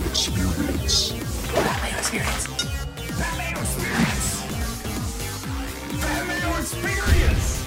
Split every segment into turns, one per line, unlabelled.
Experience.
Pat Mayo Experience. Pat Mayo Experience. Pat Mayo Experience.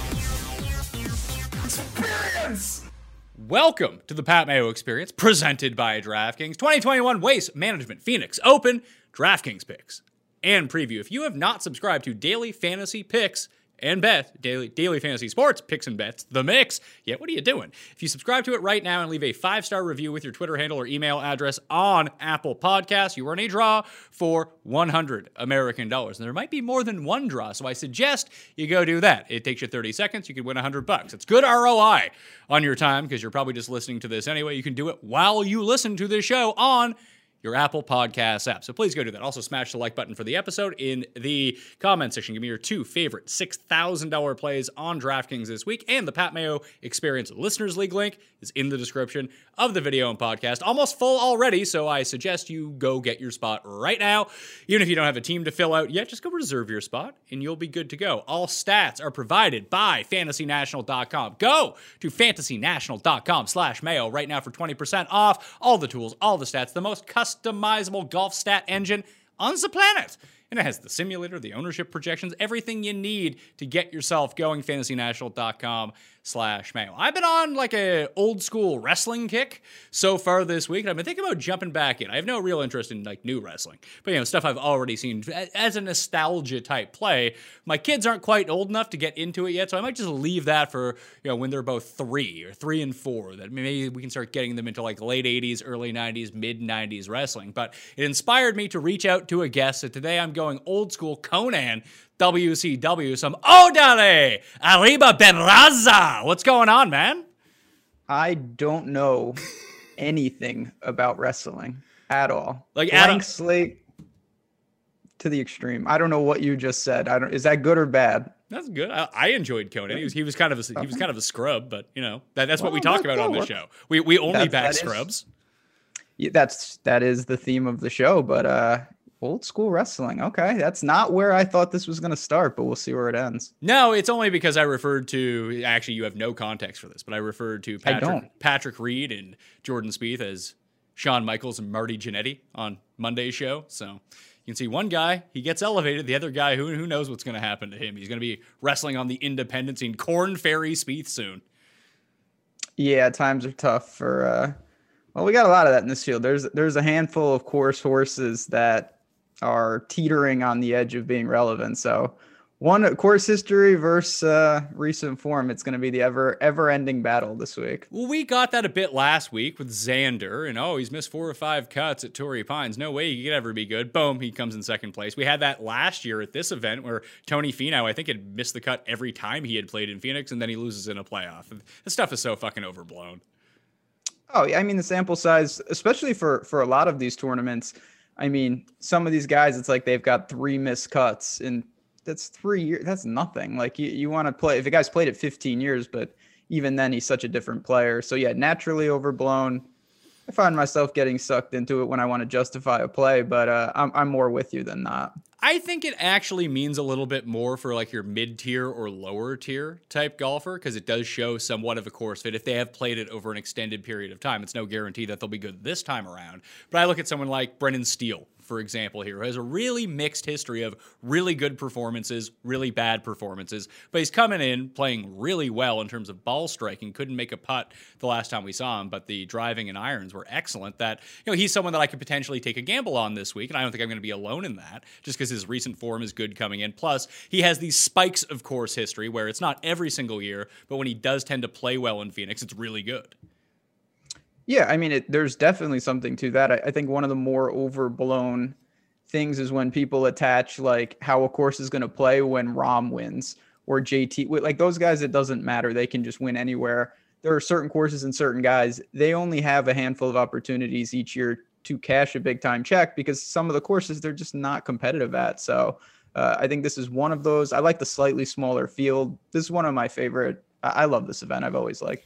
Experience.
Welcome to the Pat Mayo Experience, presented by DraftKings 2021 Waste Management Phoenix Open DraftKings picks and preview. If you have not subscribed to Daily Fantasy Picks and Bet, Daily Fantasy Sports Picks and Bets, The Mix, yeah, what are you doing? If you subscribe to it right now and leave a 5-star review with your Twitter handle or email address on Apple Podcasts, you are in a draw for $100 American. And there might be more than one draw, so I suggest you go do that. It takes you 30 seconds. You can win $100. It's good ROI on your time because you're probably just listening to this anyway. You can do it while you listen to this show on your Apple Podcasts app. So please go do that. Also, smash the like button for the episode in the comment section. Give me your 2 favorite $6,000 plays on DraftKings this week. And the Pat Mayo Experience Listeners League link is in the description of the video and podcast. Almost full already, so I suggest you go get your spot right now. Even if you don't have a team to fill out yet, just go reserve your spot and you'll be good to go. All stats are provided by FantasyNational.com. Go to FantasyNational.com/Mayo right now for 20% off. All the tools, all the stats, the most customizable golf stat engine on the planet. And it has the simulator, the ownership projections, everything you need to get yourself going. FantasyNational.com/Mayo. I've been on like a old school wrestling kick so far this week, and I've been thinking about jumping back in. I have no real interest in like new wrestling, but stuff I've already seen as a nostalgia type play. My kids aren't quite old enough to get into it yet, so I might just leave that for when they're both 3 or 3 and 4. That maybe we can start getting them into like late 80s, early 90s, mid 90s wrestling. But it inspired me to reach out to a guest. So today I'm going old school Conan WCW, some Odale Arriba Ben Raza. What's going on, man?
I don't know anything about wrestling at all.
Like
blank slate to the extreme. I don't know what you just said. Is that good or bad?
That's good. I enjoyed Conan. He was kind of a scrub, but that's what we talk about on this show. We only back scrubs.
That is the theme of the show, but old school wrestling. Okay. That's not where I thought this was going to start, but we'll see where it ends.
No, it's only because I referred to, actually you have no context for this, but I referred to Patrick Reed and Jordan Spieth as Shawn Michaels and Marty Jannetty on Monday's show. So you can see one guy, he gets elevated. The other guy, who knows what's going to happen to him. He's going to be wrestling on the independent scene. Corn Ferry Spieth soon.
Yeah, times are tough for, well, we got a lot of that in this field. There's a handful of course horses that are teetering on the edge of being relevant. So one course history versus recent form. It's going to be the ever-ending battle this week.
Well, we got that a bit last week with Xander, and he's missed 4 or 5 cuts at Torrey Pines. No way he could ever be good. Boom, he comes in second place. We had that last year at this event where Tony Finau, I think, had missed the cut every time he had played in Phoenix, and then he loses in a playoff. This stuff is so fucking overblown.
Oh, yeah, I mean, the sample size, especially for a lot of these tournaments, I mean, some of these guys, it's like they've got 3 missed cuts, and that's 3 years. That's nothing. Like you want to play, if a guy's played it 15 years, but even then he's such a different player. So yeah, naturally overblown. I find myself getting sucked into it when I want to justify a play, but I'm more with you than not.
I think it actually means a little bit more for like your mid-tier or lower tier type golfer, because it does show somewhat of a course fit if they have played it over an extended period of time. It's no guarantee that they'll be good this time around. But I look at someone like Brendan Steele, for example, here, who has a really mixed history of really good performances, really bad performances, but he's coming in playing really well in terms of ball striking. Couldn't make a putt the last time we saw him, but the driving and irons were excellent. That he's someone that I could potentially take a gamble on this week, and I don't think I'm going to be alone in that, just because his recent form is good coming in. Plus, he has these spikes of course history where it's not every single year, but when he does tend to play well in Phoenix, it's really good.
Yeah, I mean, there's definitely something to that. I think one of the more overblown things is when people attach like how a course is going to play when Rahm wins or JT. Like those guys, it doesn't matter. They can just win anywhere. There are certain courses and certain guys, they only have a handful of opportunities each year to cash a big time check because some of the courses they're just not competitive at. So I think this is one of those. I like the slightly smaller field. This is one of my favorite. I love this event. I've always liked it.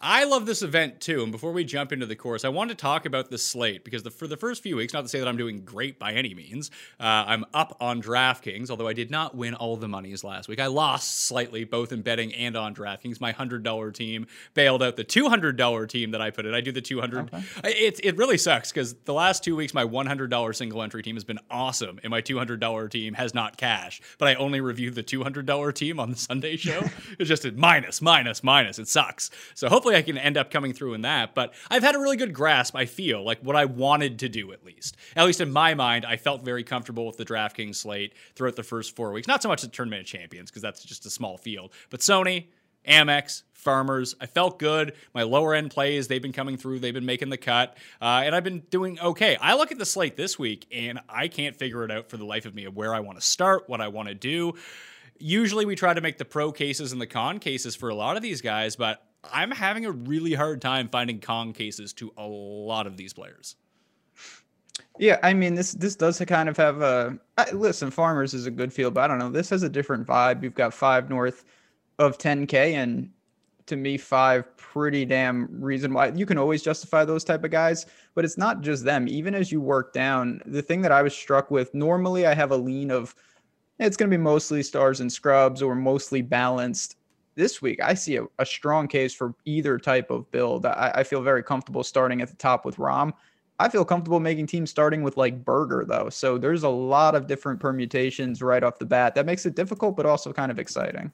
I love this event too. And before we jump into the course, I want to talk about the slate because for the first few weeks, not to say that I'm doing great by any means, I'm up on DraftKings, although I did not win all the monies last week. I lost slightly, both in betting and on DraftKings. My $100 team bailed out the $200 team that I put in. I do the 200. Okay. It really sucks because the last 2 weeks, my $100 single entry team has been awesome, and my $200 team has not cashed. But I only reviewed the $200 team on the Sunday show. It's just a minus. It sucks. So hopefully I can end up coming through in that, but I've had a really good grasp, I feel, like what I wanted to do at least. At least in my mind, I felt very comfortable with the DraftKings slate throughout the first 4 weeks. Not so much the Tournament of Champions, because that's just a small field, but Sony, Amex, Farmers, I felt good. My lower end plays, they've been coming through, they've been making the cut, and I've been doing okay. I look at the slate this week, and I can't figure it out for the life of me of where I want to start, what I want to do. Usually we try to make the pro cases and the con cases for a lot of these guys, but I'm having a really hard time finding con cases to a lot of these players.
Yeah, I mean, this does kind of have a... listen, Farmers is a good field, but I don't know. This has a different vibe. You've got 5 north of 10K, and to me, 5 pretty damn reason why. You can always justify those type of guys, but it's not just them. Even as you work down, the thing that I was struck with, normally I have a lean of, it's going to be mostly stars and scrubs or mostly balanced. This week, I see a strong case for either type of build. I feel very comfortable starting at the top with Rom. I feel comfortable making teams starting with like Burger, though. So there's a lot of different permutations right off the bat. That makes it difficult, but also kind of exciting.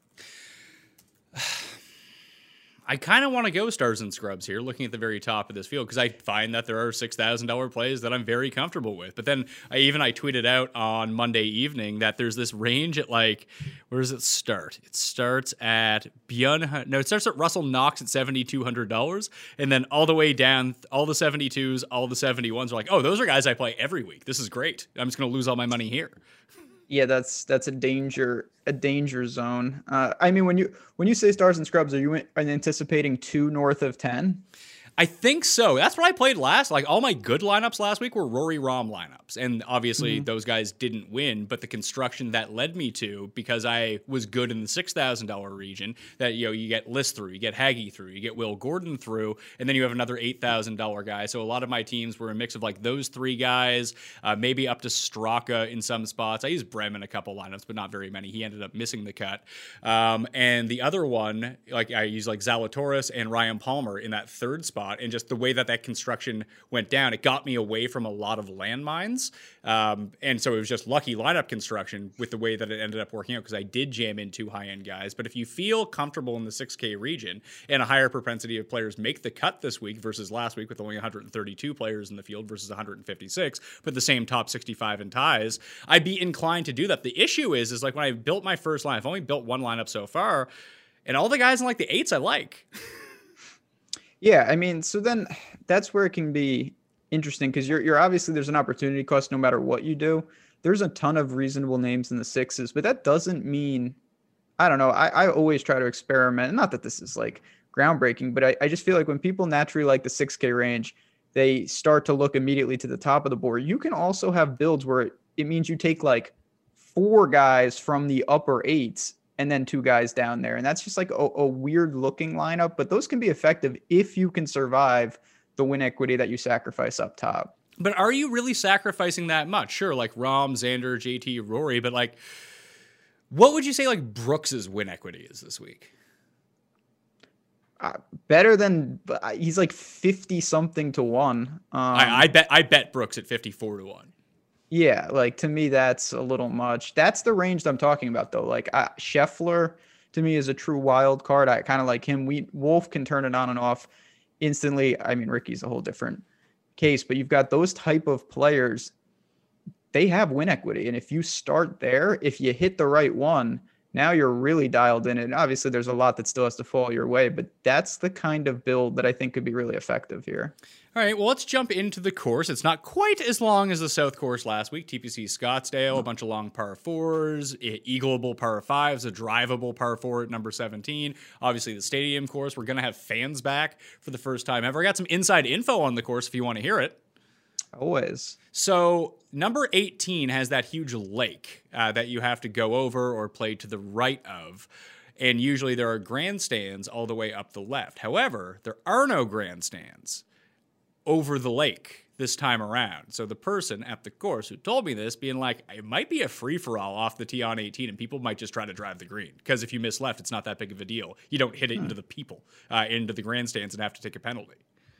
I kind of want to go stars and scrubs here, looking at the very top of this field, because I find that there are $6,000 plays that I'm very comfortable with. But then I tweeted out on Monday evening that there's this range at like, where does it start? It starts at it starts at Russell Knox at $7,200, and then all the way down, all the 72s, all the 71s are like, oh, those are guys I play every week. This is great. I'm just going to lose all my money here.
Yeah, that's a danger zone. I mean, when you say stars and scrubs, are you anticipating 2 north of 10?
I think so. That's what I played last. Like all my good lineups last week were Rory Rom lineups. And obviously those guys didn't win, but the construction that led me to, because I was good in the $6,000 region, that you get List through, you get Haggy through, you get Will Gordon through, and then you have another $8,000 guy. So a lot of my teams were a mix of like those 3 guys, maybe up to Straka in some spots. I used Brem in a couple lineups, but not very many. He ended up missing the cut. And the other one, like I used like Zalatoris and Ryan Palmer in that third spot. And just the way that construction went down, it got me away from a lot of landmines. And so it was just lucky lineup construction with the way that it ended up working out, because I did jam in 2 high-end guys. But if you feel comfortable in the 6K region and a higher propensity of players make the cut this week versus last week with only 132 players in the field versus 156, but the same top 65 in ties, I'd be inclined to do that. The issue is like when I built my first line, I've only built 1 lineup so far, and all the guys in like the 8s I like.
Yeah, I mean, so then that's where it can be interesting, because you're obviously there's an opportunity cost no matter what you do. There's a ton of reasonable names in the 6s, but that doesn't mean, I don't know, I always try to experiment. Not that this is like groundbreaking, but I just feel like when people naturally like the 6K range, they start to look immediately to the top of the board. You can also have builds where it means you take like 4 guys from the upper 8s and then 2 guys down there. And that's just like a weird looking lineup, but those can be effective if you can survive the win equity that you sacrifice up top.
But are you really sacrificing that much? Sure, like Rom, Xander, JT, Rory, but like, what would you say like Brooks's win equity is this week?
Better than, he's like 50 something to 1.
I bet Brooks at 54 to 1.
Yeah, like to me, that's a little much. That's the range that I'm talking about, though. Like Scheffler, to me, is a true wild card. I kind of like him. Wolf can turn it on and off instantly. I mean, Ricky's a whole different case, but you've got those type of players. They have win equity, and if you start there, if you hit the right one, now you're really dialed in. And obviously, there's a lot that still has to fall your way, but that's the kind of build that I think could be really effective here.
All right, well, let's jump into the course. It's not quite as long as the South Course last week. TPC Scottsdale, a bunch of long par 4s, eagleable par 5s, a drivable par 4 at number 17. Obviously, the stadium course, we're going to have fans back for the first time ever. I got some inside info on the course if you want to hear it.
Always.
So number 18 has that huge lake that you have to go over or play to the right of. And usually there are grandstands all the way up the left. However, there are no grandstands over the lake this time around. So the person at the course who told me this being like, it might be a free-for-all off the tee on 18 and people might just try to drive the green. Because if you miss left, it's not that big of a deal. You don't hit it into the people, into the grandstands and have to take a penalty.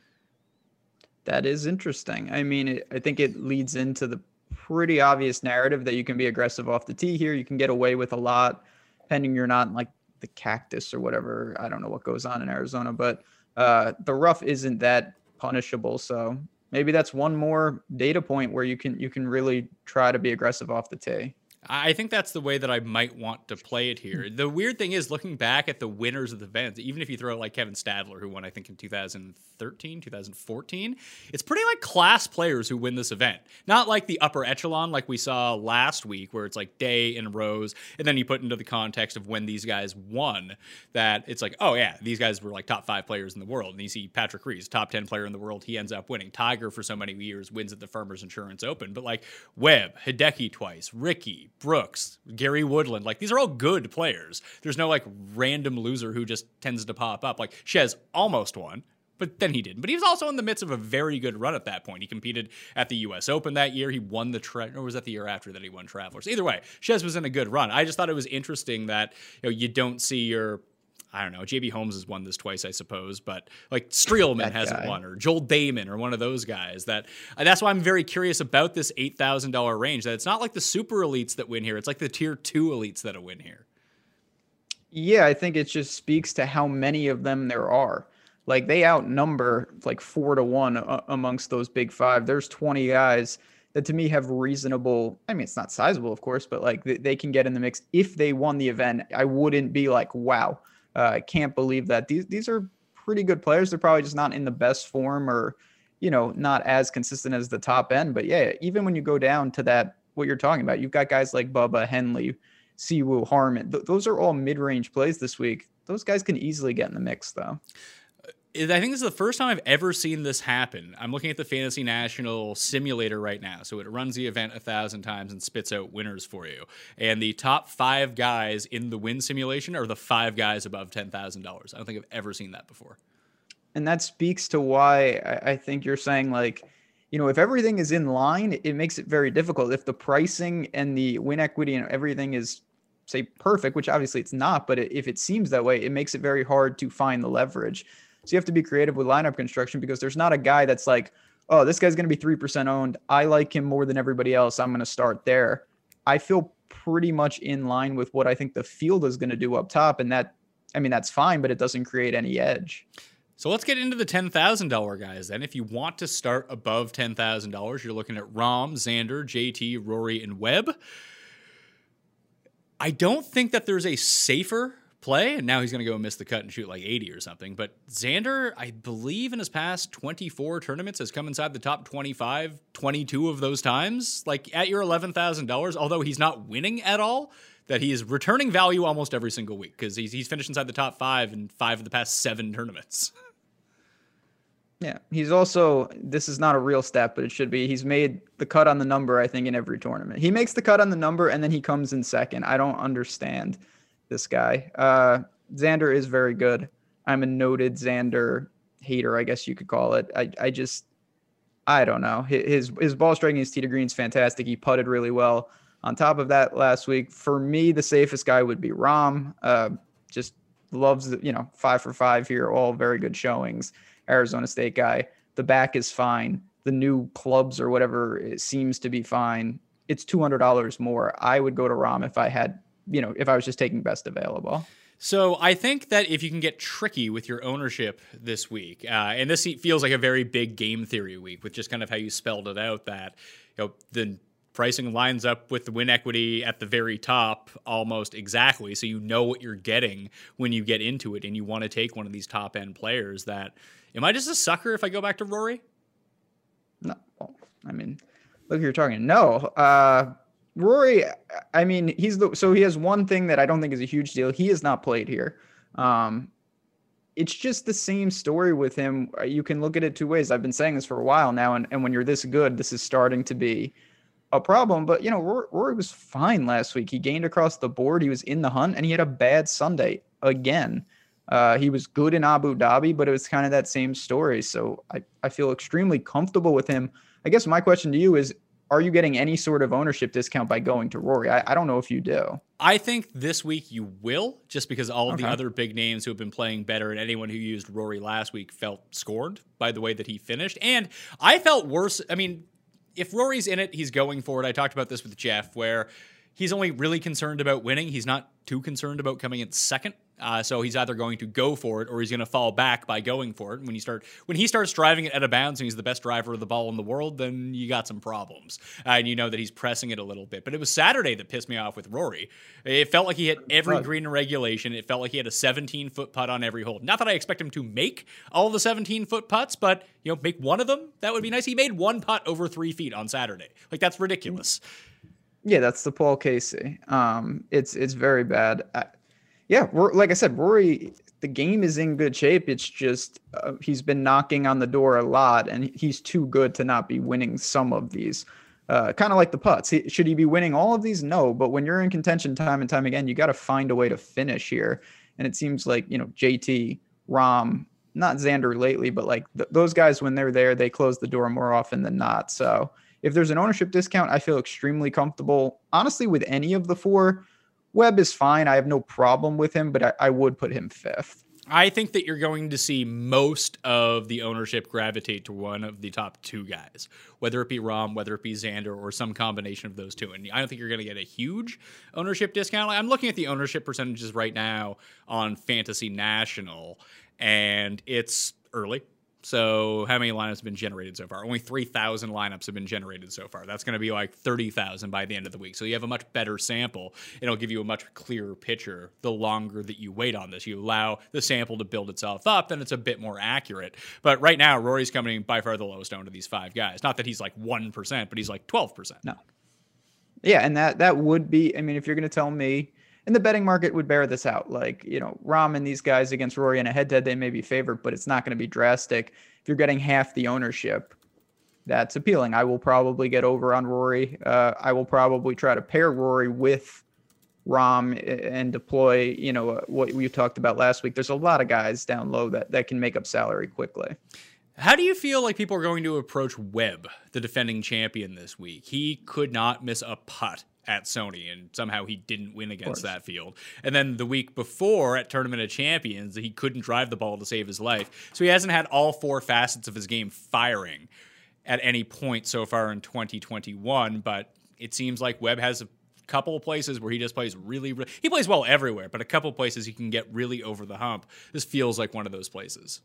That is interesting. I mean, I think it leads into the pretty obvious narrative that you can be aggressive off the tee here. You can get away with a lot, pending you're not in like the cactus or whatever. I don't know what goes on in Arizona, but the rough isn't that punishable. So maybe that's one more data point where you can really try to be aggressive off the tee.
I think that's the way that I might want to play it here. The weird thing is, looking back at the winners of the event, even if you throw out like Kevin Stadler, who won, I think, in 2013, 2014, it's pretty like class players who win this event. Not like the upper echelon like we saw last week, where it's like Day and Rose, and then you put into the context of when these guys won, that it's like, oh yeah, these guys were like top 5 players in the world. And you see Patrick Rees, top 10 player in the world, he ends up winning. Tiger, for so many years, wins at the Farmers Insurance Open. But like Webb, Hideki twice, Ricky, Brooks, Gary Woodland, like these are all good players. There's no like random loser who just tends to pop up. Like Shez almost won, but then he didn't. But he was also in the midst of a very good run at that point. He competed at the U.S. Open that year. He won or was that the year after that he won Travelers? Either way, Shez was in a good run. I just thought it was interesting that you don't see your, I don't know, JB Holmes has won this twice, I suppose, but like Streelman hasn't won, or Joel Damon, or one of those guys. That's why I'm very curious about this $8,000 range, that it's not like the super elites that win here. It's like the tier 2 elites that win here.
Yeah, I think it just speaks to how many of them there are. Like they outnumber like 4-1 amongst those big 5. There's 20 guys that to me have reasonable, I mean, it's not sizable, of course, but like they can get in the mix. If they won the event, I wouldn't be like, wow. I can't believe that these are pretty good players. They're probably just not in the best form, or, not as consistent as the top end. But yeah, even when you go down to that, what you're talking about, you've got guys like Bubba, Henley, Siwoo, Harman. Those are all mid-range plays this week. Those guys can easily get in the mix, though.
I think this is the first time I've ever seen this happen. I'm looking at the Fantasy National simulator right now. So it runs the event 1,000 times and spits out winners for you. And the top 5 guys in the win simulation are the 5 guys above $10,000. I don't think I've ever seen that before.
And that speaks to why I think you're saying, like, if everything is in line, it makes it very difficult. If the pricing and the win equity and everything is, say, perfect, which obviously it's not, but if it seems that way, it makes it very hard to find the leverage. So you have to be creative with lineup construction, because there's not a guy that's like, oh, this guy's going to be 3% owned. I like him more than everybody else. I'm going to start there. I feel pretty much in line with what I think the field is going to do up top. And that's fine, but it doesn't create any edge.
So let's get into the $10,000 guys then. If you want to start above $10,000, you're looking at Rahm, Xander, JT, Rory, and Webb. I don't think that there's a safer play, and now he's going to go miss the cut and shoot like 80 or something. But Xander, I believe in his past 24 tournaments, has come inside the top 25, 22 of those times. Like at your $11,000, although he's not winning at all, that he is returning value almost every single week, because he's finished inside the top 5 in 5 of the past 7 tournaments.
Yeah, he's also, this is not a real stat, but it should be, he's made the cut on the number, I think, in every tournament. He makes the cut on the number, and then he comes in second. I don't understand this guy. Xander is very good. I'm a noted Xander hater, I guess you could call it. I don't know. His ball striking, his tee to green is fantastic. He putted really well. On top of that, last week, for me, the safest guy would be Rahm. Just loves, 5 for 5 here, all very good showings. Arizona State guy. The back is fine. The new clubs or whatever, it seems to be fine. It's $200 more. I would go to Rahm if I had, if I was just taking best available.
So I think that if you can get tricky with your ownership this week, and this feels like a very big game theory week with just kind of how you spelled it out, that the pricing lines up with the win equity at the very top almost exactly, so you know what you're getting when you get into it, and you want to take one of these top end players. That, am I just a sucker if I go back to Rory?
No, look who you're talking. No, Rory, he has one thing that I don't think is a huge deal. He has not played here. It's just the same story with him. You can look at it 2 ways. I've been saying this for a while now, and when you're this good, this is starting to be a problem. But, Rory was fine last week. He gained across the board. He was in the hunt, and he had a bad Sunday again. He was good in Abu Dhabi, but it was kind of that same story. So I feel extremely comfortable with him. I guess my question to you is, are you getting any sort of ownership discount by going to Rory? I don't know if you do.
I think this week you will, just because all of the other big names who have been playing better and anyone who used Rory last week felt scorned by the way that he finished. And I felt worse. I mean, if Rory's in it, he's going for it. I talked about this with Jeff, where he's only really concerned about winning. He's not too concerned about coming in second. So he's either going to go for it or he's going to fall back by going for it. When he starts driving it out of bounds and he's the best driver of the ball in the world, then you got some problems. And you know that he's pressing it a little bit. But it was Saturday that pissed me off with Rory. It felt like he hit every green in regulation. It felt like he had a 17-foot putt on every hole. Not that I expect him to make all the 17-foot putts, but make one of them. That would be nice. He made one putt over 3 feet on Saturday. Like, that's ridiculous.
Yeah, that's the Paul Casey. It's very bad. Yeah, like I said, Rory, the game is in good shape. It's just he's been knocking on the door a lot, and he's too good to not be winning some of these. Kind of like the putts. Should he be winning all of these? No, but when you're in contention time and time again, you got to find a way to finish here. And it seems like, JT, Rahm, not Xander lately, but like those guys, when they're there, they close the door more often than not. So if there's an ownership discount, I feel extremely comfortable, honestly, with any of the four. Webb is fine. I have no problem with him, but I would put him fifth.
I think that you're going to see most of the ownership gravitate to one of the top two guys, whether it be Rahm, whether it be Xander, or some combination of those two. And I don't think you're going to get a huge ownership discount. I'm looking at the ownership percentages right now on Fantasy National, and it's early. So how many lineups have been generated so far? Only 3,000 lineups have been generated so far. That's going to be like 30,000 by the end of the week. So you have a much better sample. It'll give you a much clearer picture the longer that you wait on this. You allow the sample to build itself up, then it's a bit more accurate. But right now, Rory's coming by far the lowest owned of these five guys. Not that he's like 1%, but he's like 12%.
No. Yeah, and that would be, if you're going to tell me, and the betting market would bear this out. Like, Rahm and these guys against Rory in a head-to-head, they may be favored, but it's not going to be drastic. If you're getting half the ownership, that's appealing. I will probably get over on Rory. I will probably try to pair Rory with Rahm and deploy, what we talked about last week. There's a lot of guys down low that can make up salary quickly.
How do you feel like people are going to approach Webb, the defending champion, this week? He could not miss a putt at Sony, and somehow he didn't win against that field. And then the week before at Tournament of Champions, he couldn't drive the ball to save his life. So he hasn't had all four facets of his game firing at any point so far in 2021, but it seems like Webb has a couple of places where he just plays really, he plays well everywhere, but a couple of places he can get really over the hump. This feels like one of those places.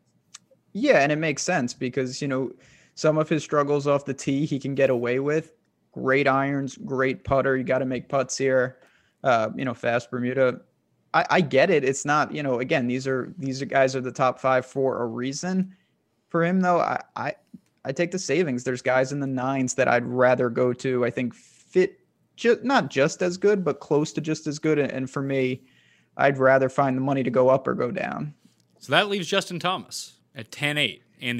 Yeah, and it makes sense because, some of his struggles off the tee he can get away with. Great irons, great putter. You got to make putts here. Fast Bermuda. I get it. It's not, again, these guys are the top five for a reason. For him, though, I take the savings. There's guys in the nines that I'd rather go to. I think fit not just as good, but close to just as good. And for me, I'd rather find the money to go up or go down.
So that leaves Justin Thomas at 10-8. And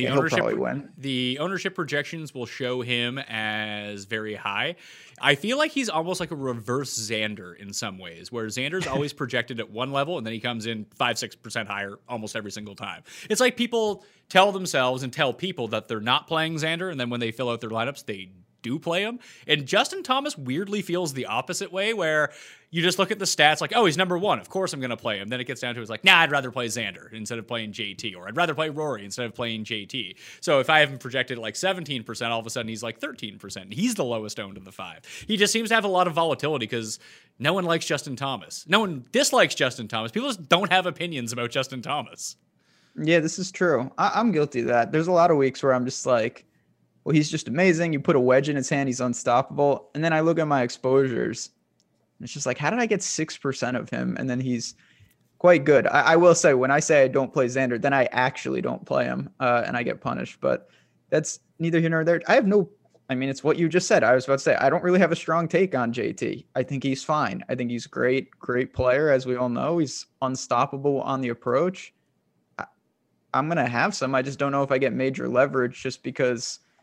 the ownership projections will show him as very high. I feel like he's almost like a reverse Xander in some ways, where Xander's always projected at one level and then he comes in 5-6% higher almost every single time. It's like people tell themselves and tell people that they're not playing Xander, and then when they fill out their lineups, they do play him. And Justin Thomas weirdly feels the opposite way, where you just look at the stats like, oh, he's number one. Of course I'm going to play him. Then it gets down to it's like, nah, I'd rather play Xander instead of playing JT, or I'd rather play Rory instead of playing JT. So if I have him projected at like 17%, all of a sudden he's like 13%. He's the lowest owned of the five. He just seems to have a lot of volatility because no one likes Justin Thomas. No one dislikes Justin Thomas. People just don't have opinions about Justin Thomas.
Yeah, this is true. I'm guilty of that. There's a lot of weeks where I'm just like, well, he's just amazing. You put a wedge in his hand, he's unstoppable. And then I look at my exposures, and it's just like, how did I get 6% of him? And then he's quite good. I will say, when I say I don't play Xander, then I actually don't play him, and I get punished. But that's neither here nor there. It's what you just said. I was about to say, I don't really have a strong take on JT. I think he's fine. I think he's great player, as we all know. He's unstoppable on the approach. I'm going to have some. I just don't know if I get major leverage just because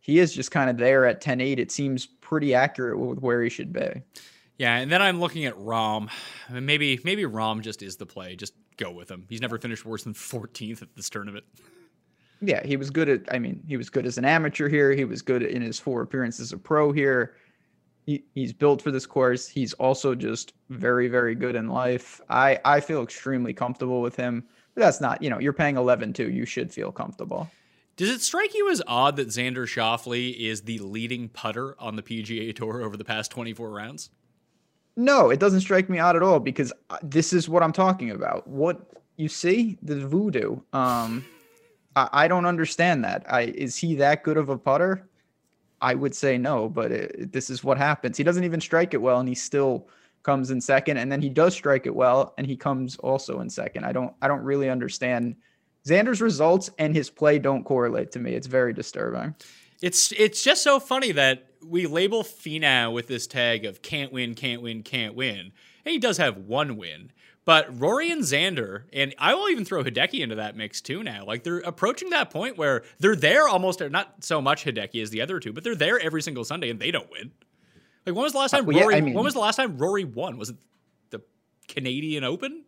he is just kind of there at 10-8. It seems pretty accurate with where he should be.
Yeah, and then I'm looking at Rahm. I mean, maybe Rahm just is the play. Just go with him. He's never finished worse than 14th at this tournament.
Yeah, he was good he was good as an amateur here. He was good in his 4 appearances as a pro here. He's built for this course. He's also just very, very good in life. I feel extremely comfortable with him. But that's not, you're paying 11-2. You should feel comfortable.
Does it strike you as odd that Xander Schauffele is the leading putter on the PGA Tour over the past 24 rounds?
No, it doesn't strike me odd at all because this is what I'm talking about. What you see, the voodoo. I don't understand that. Is he that good of a putter? I would say no, but this is what happens. He doesn't even strike it well, and he still comes in second. And then he does strike it well, and he comes also in second. I don't really understand. Xander's results and his play don't correlate to me. It's very disturbing.
It's just so funny that we label Finau with this tag of can't win, can't win, can't win. And he does have one win. But Rory and Xander, and I will even throw Hideki into that mix too now. Like, they're approaching that point where they're there almost, not so much Hideki as the other two, but they're there every single Sunday and they don't win. Like, when was the last time when was the last time Rory won? Was it the Canadian Open?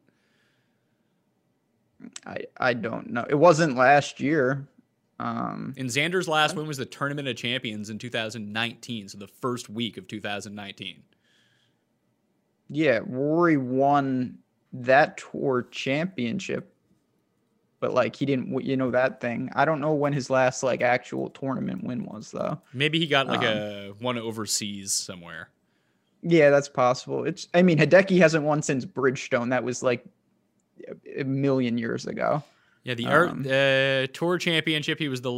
I don't know. It wasn't last year.
And Xander's last win was the Tournament of Champions in 2019, so the first week of 2019.
Yeah, Rory won that tour championship, but like he didn't, that thing. I don't know when his last like actual tournament win was though.
Maybe he got like a one overseas somewhere.
Yeah, that's possible. Hideki hasn't won since Bridgestone. That was like a million years ago.
Yeah, the tour championship. He was the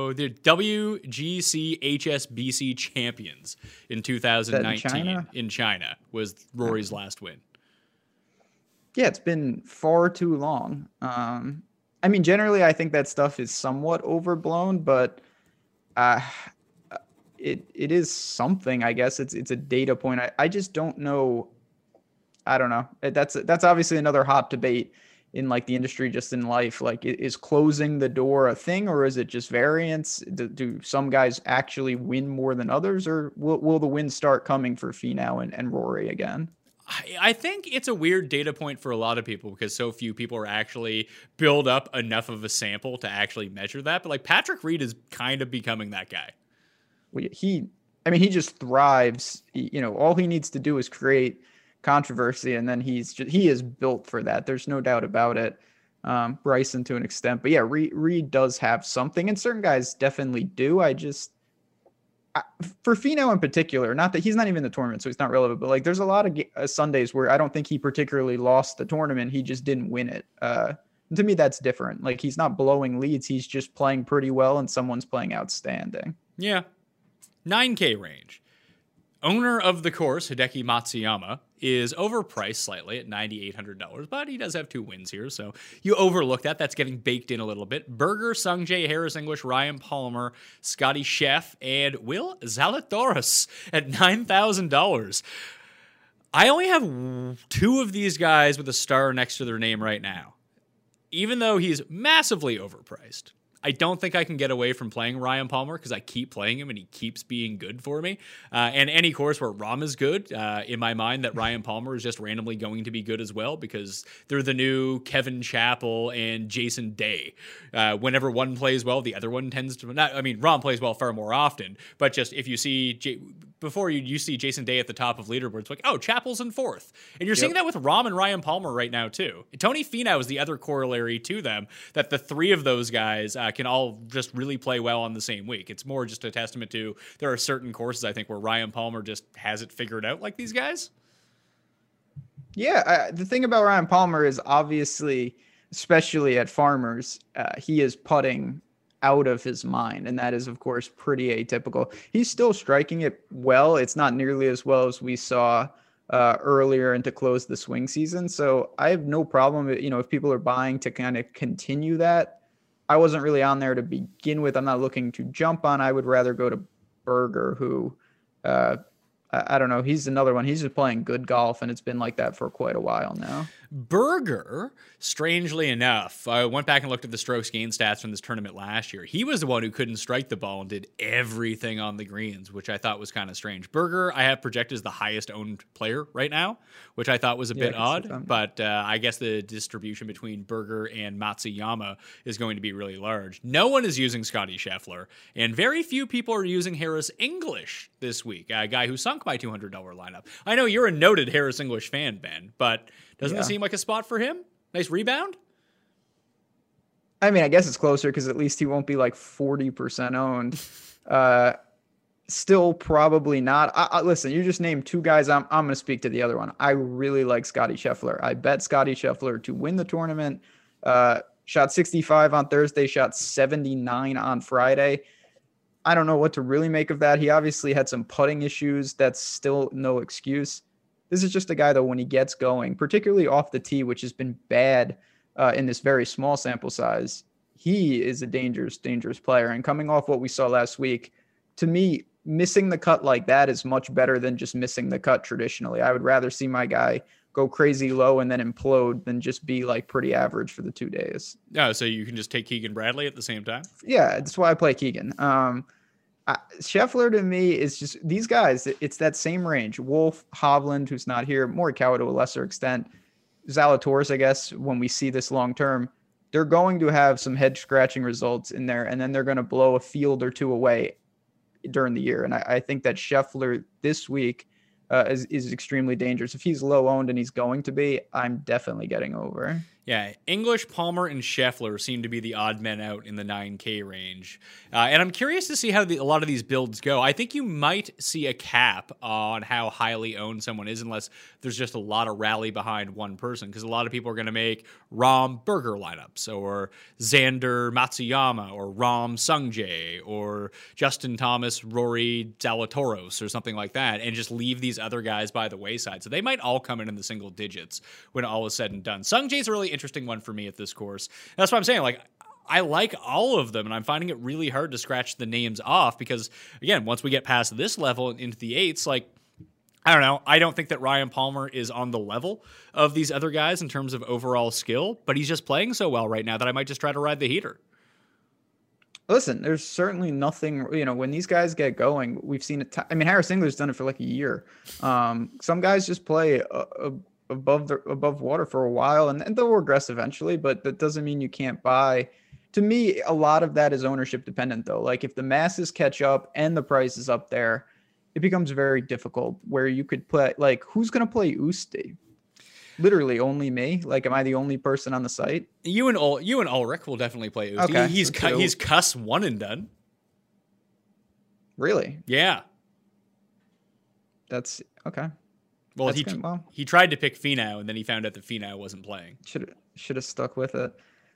WGC HSBC champions in 2019 in China was Rory's last win.
Yeah, it's been far too long. Generally, I think that stuff is somewhat overblown, but it is something. I guess it's a data point. I just don't know. I don't know. That's obviously another hot debate in like the industry, just in life. Like, is closing the door a thing, or is it just variance? Do some guys actually win more than others, or will the wins start coming for Finau and Rory again?
I think it's a weird data point for a lot of people because so few people are actually build up enough of a sample to actually measure that. But like Patrick Reed is kind of becoming that guy.
He just thrives. All he needs to do is create controversy, and then he is built for that. There's no doubt about it. Bryson to an extent, but yeah, Reed does have something, and certain guys definitely do. For Finau in particular, not that he's not even in the tournament, so he's not relevant, but like there's a lot of Sundays where I don't think he particularly lost the tournament. He just didn't win it. To me, that's different. Like, he's not blowing leads. He's just playing pretty well, and someone's playing outstanding.
Yeah. 9K range. Owner of the course, Hideki Matsuyama, is overpriced slightly at $9,800, but he does have 2 wins here, so you overlook that. That's getting baked in a little bit. Berger, Sungjae, Harris English, Ryan Palmer, Scotty Scheff, and Will Zalatoris at $9,000. I only have 2 of these guys with a star next to their name right now, even though he's massively overpriced. I don't think I can get away from playing Ryan Palmer because I keep playing him and he keeps being good for me. And any course where Rahm is good, in my mind, that Ryan Palmer is just randomly going to be good as well because they're the new Kevin Chappell and Jason Day. Whenever one plays well, the other one tends to not. Rahm plays well far more often, but just if you see before you see Jason Day at the top of leaderboards, like, oh, Chappell's in 4th. And you're seeing that with Rahm and Ryan Palmer right now, too. Tony Finau is the other corollary to them, that the 3 of those guys can all just really play well on the same week. It's more just a testament to there are certain courses, I think, where Ryan Palmer just has it figured out like these guys.
Yeah, the thing about Ryan Palmer is obviously, especially at Farmers, he is putting out of his mind, and that is of course pretty atypical. He's still striking it well. It's not nearly as well as we saw earlier and to close the swing season, so I have no problem if people are buying to kind of continue that. I wasn't really on there to begin with. I'm not looking to jump on. I would rather go to Berger, who I don't know, he's another one. He's just playing good golf, and it's been like that for quite a while now.
Berger, strangely enough, I went back and looked at the strokes gain stats from this tournament last year. He was the one who couldn't strike the ball and did everything on the greens, which I thought was kind of strange. Berger, I have projected as the highest owned player right now, which I thought was a bit odd, but I guess the distribution between Berger and Matsuyama is going to be really large. No one is using Scotty Scheffler, and very few people are using Harris English this week, a guy who sunk my $200 lineup. I know you're a noted Harris English fan, Ben, but doesn't it seem like a spot for him? Nice rebound?
I mean, I guess it's closer because at least he won't be like 40% owned. Still probably not. Listen, you just named two guys. I'm going to speak to the other one. I really like Scotty Scheffler. I bet Scotty Scheffler to win the tournament. Shot 65 on Thursday, shot 79 on Friday. I don't know what to really make of that. He obviously had some putting issues. That's still no excuse. This is just a guy, though, when he gets going, particularly off the tee, which has been bad in this very small sample size, he is a dangerous, dangerous player. And coming off what we saw last week, to me, missing the cut like that is much better than just missing the cut traditionally. I would rather see my guy go crazy low and then implode than just be like pretty average for the 2 days.
Oh, so you can just take Keegan Bradley at the same time?
Yeah, that's why I play Keegan. Scheffler to me is just these guys. It's that same range. Wolf, Hovland, who's not here, Morikawa to a lesser extent, Zalatoris, I guess, when we see this long term, they're going to have some head scratching results in there, and then they're going to blow a field or two away during the year. And I think that Scheffler this week is extremely dangerous. If he's low owned and he's going to be, I'm definitely getting over.
Yeah, English, Palmer, and Scheffler seem to be the odd men out in the 9K range. And I'm curious to see how a lot of these builds go. I think you might see a cap on how highly owned someone is unless there's just a lot of rally behind one person, because a lot of people are going to make Rahm Berger lineups, or Xander Matsuyama, or Rahm Sungjae, or Justin Thomas, Rory Zalatoris, or something like that, and just leave these other guys by the wayside. So they might all come in the single digits when all is said and done. Sungjae's a really interesting one for me at this course. That's what I'm saying. Like, I like all of them, and I'm finding it really hard to scratch the names off because, again, once we get past this level into the eights, like, I don't know. I don't think that Ryan Palmer is on the level of these other guys in terms of overall skill, but he's just playing so well right now that I might just try to ride the heater.
Listen, there's certainly nothing, when these guys get going, we've seen it. I mean, Harris English has done it for like a year. Some guys just play above water for a while, and they'll regress eventually, but that doesn't mean you can't buy. To me, a lot of that is ownership dependent, though. Like, if the masses catch up and the price is up there, it becomes very difficult where you could play, like, who's going to play Usti? Literally only me. Like, am I the only person on the site?
You and Ulrich will definitely play Usti.
Okay,
he's cuss one and done.
Really?
Yeah.
That's okay.
Well, he tried to pick Finau, and then he found out that Finau wasn't playing.
Should have stuck with it.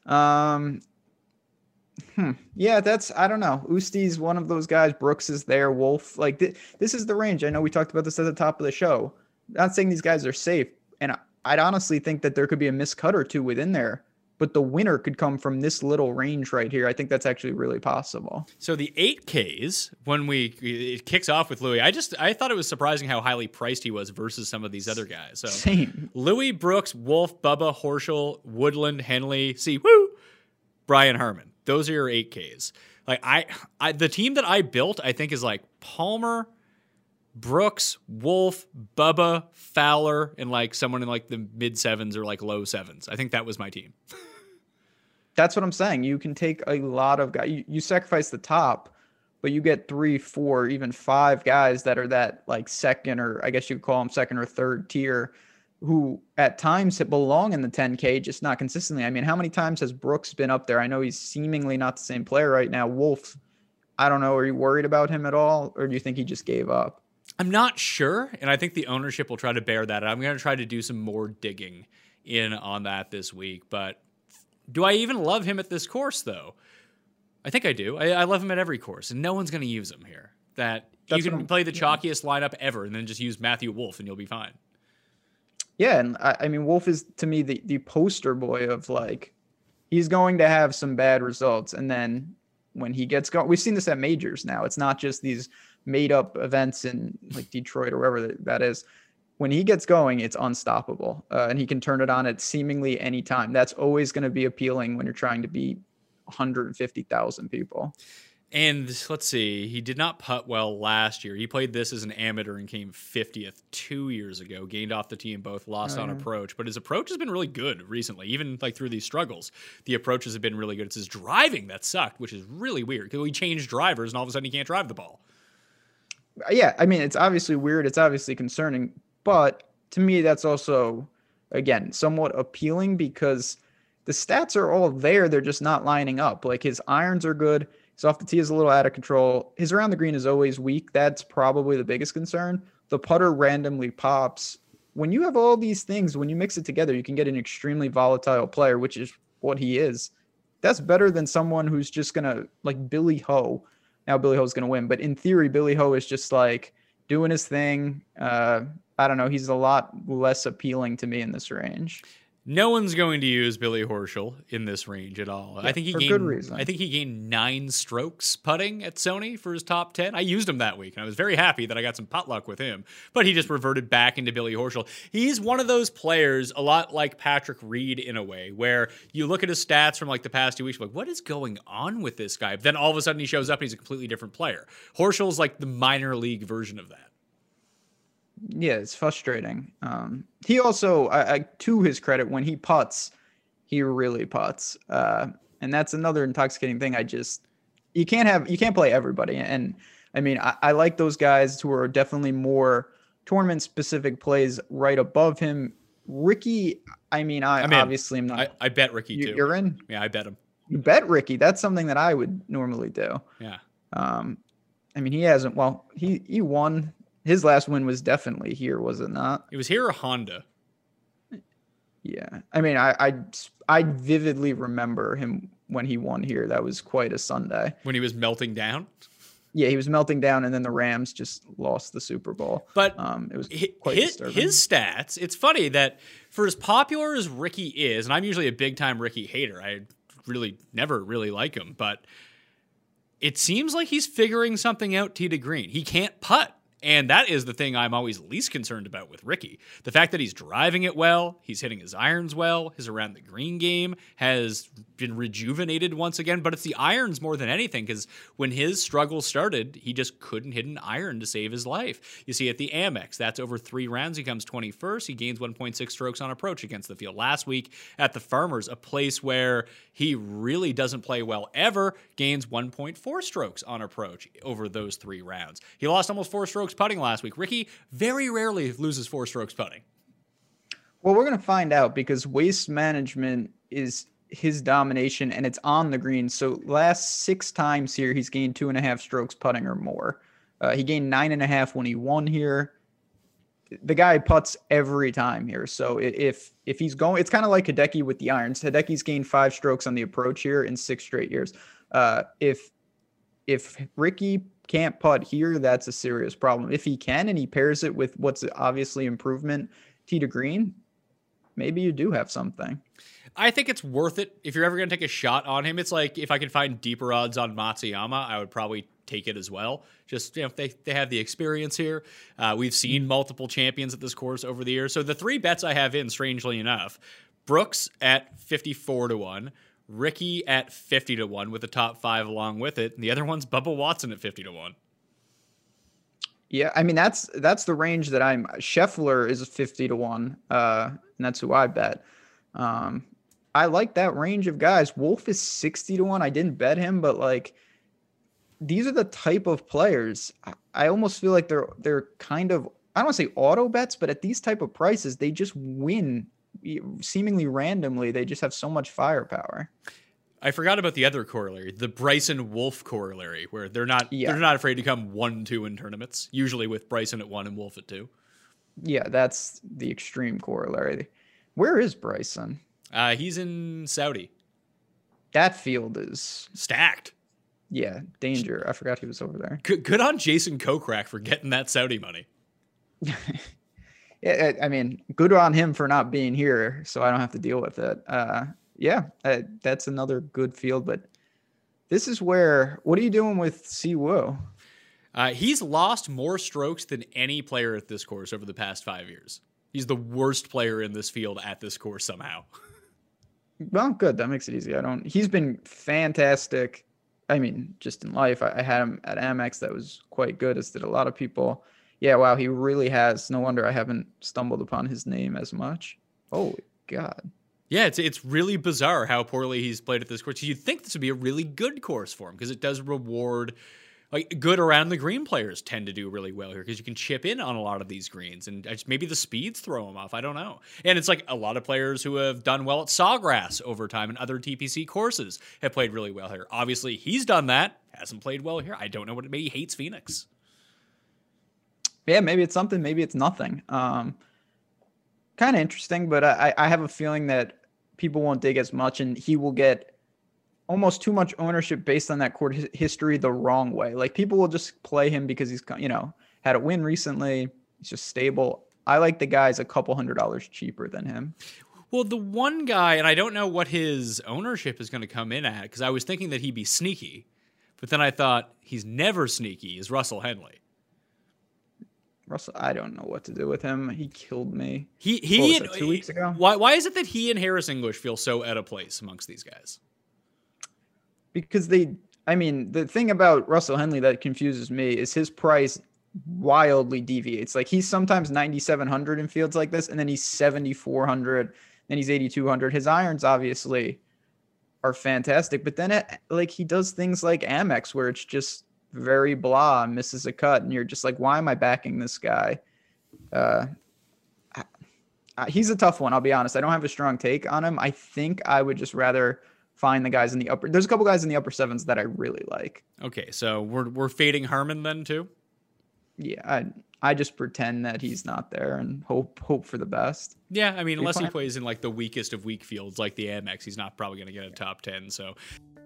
Yeah, I don't know. Usti's one of those guys. Brooks is there. Wolf. Like, this is the range. I know we talked about this at the top of the show. Not saying these guys are safe, and I'd honestly think that there could be a miscut or two within there, but the winner could come from this little range right here. I think that's actually really possible.
So the 8Ks, when it kicks off with Louis, I thought it was surprising how highly priced he was versus some of these other guys. So
same.
Louis, Brooks, Wolf, Bubba, Horschel, Woodland, Henley, Brian Harman. Those are your 8Ks. Like, the team that I built, I think, is like Palmer, Brooks, Wolf, Bubba, Fowler, and like someone in like the mid sevens or like low sevens. I think that was my team.
That's what I'm saying. You can take a lot of guys. You sacrifice the top, but you get 3, 4, even 5 guys that are that like second, or I guess you could call them second or third tier, who at times belong in the 10K, just not consistently. I mean, how many times has Brooks been up there? I know he's seemingly not the same player right now. Wolf, I don't know. Are you worried about him at all? Or do you think he just gave up?
I'm not sure, and I think the ownership will try to bear that. I'm going to try to do some more digging in on that this week. But do I even love him at this course, though? I think I do. I love him at every course, and no one's going to use him here. You can play the chalkiest lineup ever and then just use Matthew Wolff, and you'll be fine.
Yeah, and I mean, Wolf is, to me, the poster boy of, like, he's going to have some bad results, and then when he gets going, we've seen this at majors now. It's not just these made-up events in, like, Detroit or wherever that is. when he gets going, it's unstoppable, and he can turn it on at seemingly any time. That's always going to be appealing when you're trying to beat 150,000 people.
And let's see, he did not putt well last year. He played this as an amateur and came 50th 2 years ago, gained off the tee and both lost on approach. But his approach has been really good recently, even like through these struggles. The approaches have been really good. It's his driving that sucked, which is really weird because we changed drivers and all of a sudden he can't drive the ball.
Yeah, I mean, it's obviously weird. It's obviously concerning. But to me, that's also, again, somewhat appealing because the stats are all there. They're just not lining up. Like his irons are good. His off the tee is a little out of control. His around the green is always weak. That's probably the biggest concern. The putter randomly pops. When you have all these things, when you mix it together, you can get an extremely volatile player, which is what he is. That's better than someone who's just going to, like Billy Ho. Now Billy Ho's going to win. But in theory, Billy Ho is just like doing his thing. I don't know. He's a lot less appealing to me in this range.
No one's going to use Billy Horschel in this range at all.
Yeah,
I think he gained, good reason. I think he gained 9 strokes putting at Sony for his top 10. I used him that week, and I was very happy that I got some pot luck with him. But he just reverted back into Billy Horschel. He's one of those players, a lot like Patrick Reed in a way, where you look at his stats from like the past 2 weeks, like, what is going on with this guy? But then all of a sudden he shows up and he's a completely different player. Horschel's like the minor league version of that.
Yeah, it's frustrating. He also, to his credit, when he putts, he really putts. And that's another intoxicating thing. You can't play everybody. And I mean, I like those guys who are definitely more tournament specific plays right above him. Ricky, I mean, obviously I'm not.
I bet Ricky too.
You're in?
Yeah, I bet him.
You bet Ricky. That's something that I would normally do.
Yeah.
I mean, he hasn't, well, he won. His last win was definitely here, was it not?
It was here or Honda?
Yeah. I mean, I vividly remember him when he won here. That was quite a Sunday.
When he was melting down?
Yeah, he was melting down, and then the Rams just lost the Super Bowl.
But
it was quite disturbing.
His stats, it's funny that for as popular as Ricky is, and I'm usually a big-time Ricky hater. I really never really like him, but it seems like he's figuring something out tee to green. He can't putt. And that is the thing I'm always least concerned about with Ricky. The fact that he's driving it well, he's hitting his irons well, his around the green game has been rejuvenated once again, but it's the irons more than anything because when his struggles started, he just couldn't hit an iron to save his life. You see at the Amex, that's over 3 rounds. He comes 21st. He gains 1.6 strokes on approach against the field. Last week at the Farmers, a place where he really doesn't play well ever, gains 1.4 strokes on approach over those 3 rounds. He lost almost 4 strokes putting last week. Ricky very rarely loses 4 strokes putting.
Well, we're going to find out because Waste Management is his domination and it's on the green. So last 6 times here, he's gained 2.5 strokes putting or more. He gained 9.5 when he won here. The guy putts every time here. So if he's going, it's kind of like Hideki with the irons. Hideki's gained 5 strokes on the approach here in 6 straight years. If Ricky can't putt here, that's a serious problem. If he can and he pairs it with what's obviously improvement tee to green, maybe you do have something.
I think it's worth it. If you're ever going to take a shot on him, it's like if I could find deeper odds on Matsuyama, I would probably take it as well. Just, they have the experience here. We've seen multiple champions at this course over the years. So the 3 bets I have in, strangely enough, Brooks at 54-1, Ricky at 50-1 with the top 5 along with it. And the other one's Bubba Watson at 50-1.
Yeah, I mean, that's the range that I'm. Scheffler is 50-1, and that's who I bet. I like that range of guys. Wolf is 60-1. I didn't bet him, but like these are the type of players. I almost feel like they're kind of, I don't want to say auto bets, but at these type of prices, they just win seemingly randomly. They just have so much firepower.
I forgot about the other corollary, the Bryson Wolf corollary, where they're not afraid to come 1-2 in tournaments, usually with Bryson at 1 and Wolf at 2.
Yeah, that's the extreme corollary. Where is Bryson?
He's in Saudi.
That field is
stacked.
Yeah, danger. I forgot he was over there.
Good on Jason Kokrak for getting that Saudi money.
Yeah, I mean, good on him for not being here, so I don't have to deal with it. That's another good field, but this is where. What are you doing with Si Woo?
He's lost more strokes than any player at this course over the past 5 years. He's the worst player in this field at this course somehow.
Well, good. That makes it easy. He's been fantastic. I mean, just in life, I had him at Amex. That was quite good, as did a lot of people. Yeah, wow, he really has. No wonder I haven't stumbled upon his name as much. Holy God.
Yeah, it's really bizarre how poorly he's played at this course. You'd think this would be a really good course for him because it does reward, like, good around the green players tend to do really well here because you can chip in on a lot of these greens, and maybe the speeds throw him off. I don't know. And it's like a lot of players who have done well at Sawgrass over time and other TPC courses have played really well here. Obviously, he's done that. Hasn't played well here. I don't know what it maybe he hates Phoenix.
Yeah, maybe it's something. Maybe it's nothing. Kind of interesting, but I have a feeling that people won't dig as much, and he will get almost too much ownership based on that court history the wrong way. Like, people will just play him because he's, had a win recently. He's just stable. I like the guys a couple $100 cheaper than him.
Well, the one guy, and I don't know what his ownership is going to come in at, because I was thinking that he'd be sneaky, but then I thought he's never sneaky, is Russell Henley.
Russell, I don't know what to do with him. He killed me.
He
2 weeks ago.
Why is it that he and Harris English feel so out of place amongst these guys?
Because the thing about Russell Henley that confuses me is his price wildly deviates. Like, he's sometimes 9,700 in fields like this, and then he's 7,400, then he's 8,200. His irons obviously are fantastic, but then he does things like Amex where it's just very blah, misses a cut, and you're just like, why am I backing this guy? He's a tough one, I'll be honest. I don't have a strong take on him. I think I would just rather find the guys in the upper. There's a couple guys in the upper sevens that I really like.
Okay, so we're fading Harman then too?
Yeah, I just pretend that he's not there and hope for the best.
Yeah, I mean, unless he plays in like the weakest of weak fields like the Amex, he's not probably going to get a top 10, so.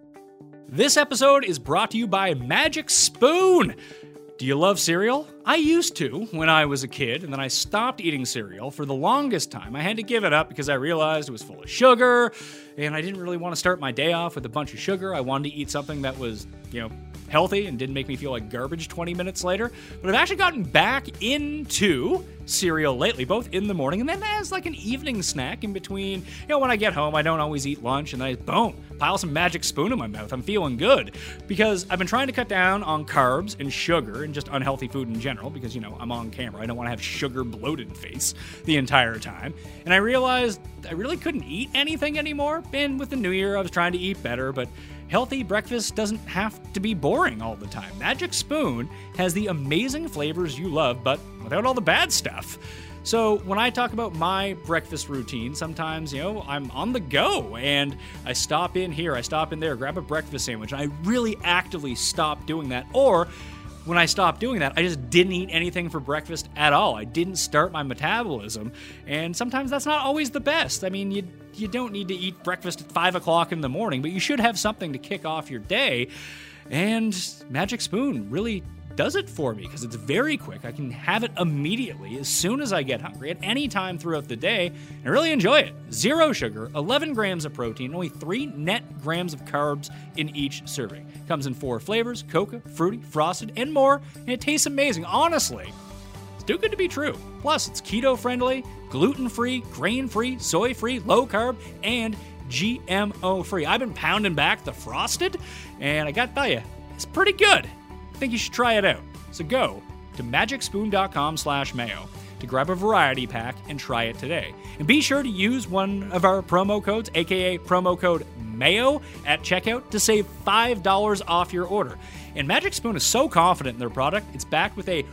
This episode is brought to you by Magic Spoon. Do you love cereal? I used to when I was a kid, and then I stopped eating cereal. For the longest time, I had to give it up because I realized it was full of sugar, and I didn't really want to start my day off with a bunch of sugar. I wanted to eat something that was, healthy and didn't make me feel like garbage 20 minutes later. But I've actually gotten back into cereal lately, both in the morning and then as like an evening snack in between. When I get home, I don't always eat lunch, and I, pile some Magic Spoon in my mouth. I'm feeling good because I've been trying to cut down on carbs and sugar and just unhealthy food in general because, I'm on camera. I don't want to have sugar bloated face the entire time. And I realized I really couldn't eat anything anymore. And with the new year, I was trying to eat better, but healthy breakfast doesn't have to be boring all the time. Magic Spoon has the amazing flavors you love, but without all the bad stuff. So when I talk about my breakfast routine, sometimes, I'm on the go and I stop in here, I stop in there, grab a breakfast sandwich, and I really actively stop doing that. Or when I stopped doing that, I just didn't eat anything for breakfast at all. I didn't start my metabolism, and sometimes that's not always the best. I mean, you don't need to eat breakfast at 5 o'clock in the morning, but you should have something to kick off your day, and Magic Spoon really does it for me because it's very quick. I can have it immediately as soon as I get hungry at any time throughout the day, and I really enjoy it. 0 sugar, 11 grams of protein, only 3 net grams of carbs in each serving. Comes in 4 flavors: cocoa, fruity, frosted, and more, and it tastes amazing. Honestly, it's too good to be true. Plus, it's keto-friendly, gluten-free, grain-free, soy-free, low-carb, and GMO-free. I've been pounding back the frosted, and I gotta tell you, it's pretty good. I think you should try it out. So go to magicspoon.com/mayo to grab a variety pack and try it today. And be sure to use one of our promo codes, aka promo code MAYO, at checkout to save $5 off your order. And Magic Spoon is so confident in their product, it's backed with a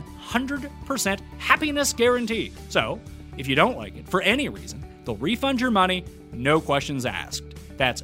100% happiness guarantee. So if you don't like it for any reason, they'll refund your money, no questions asked. That's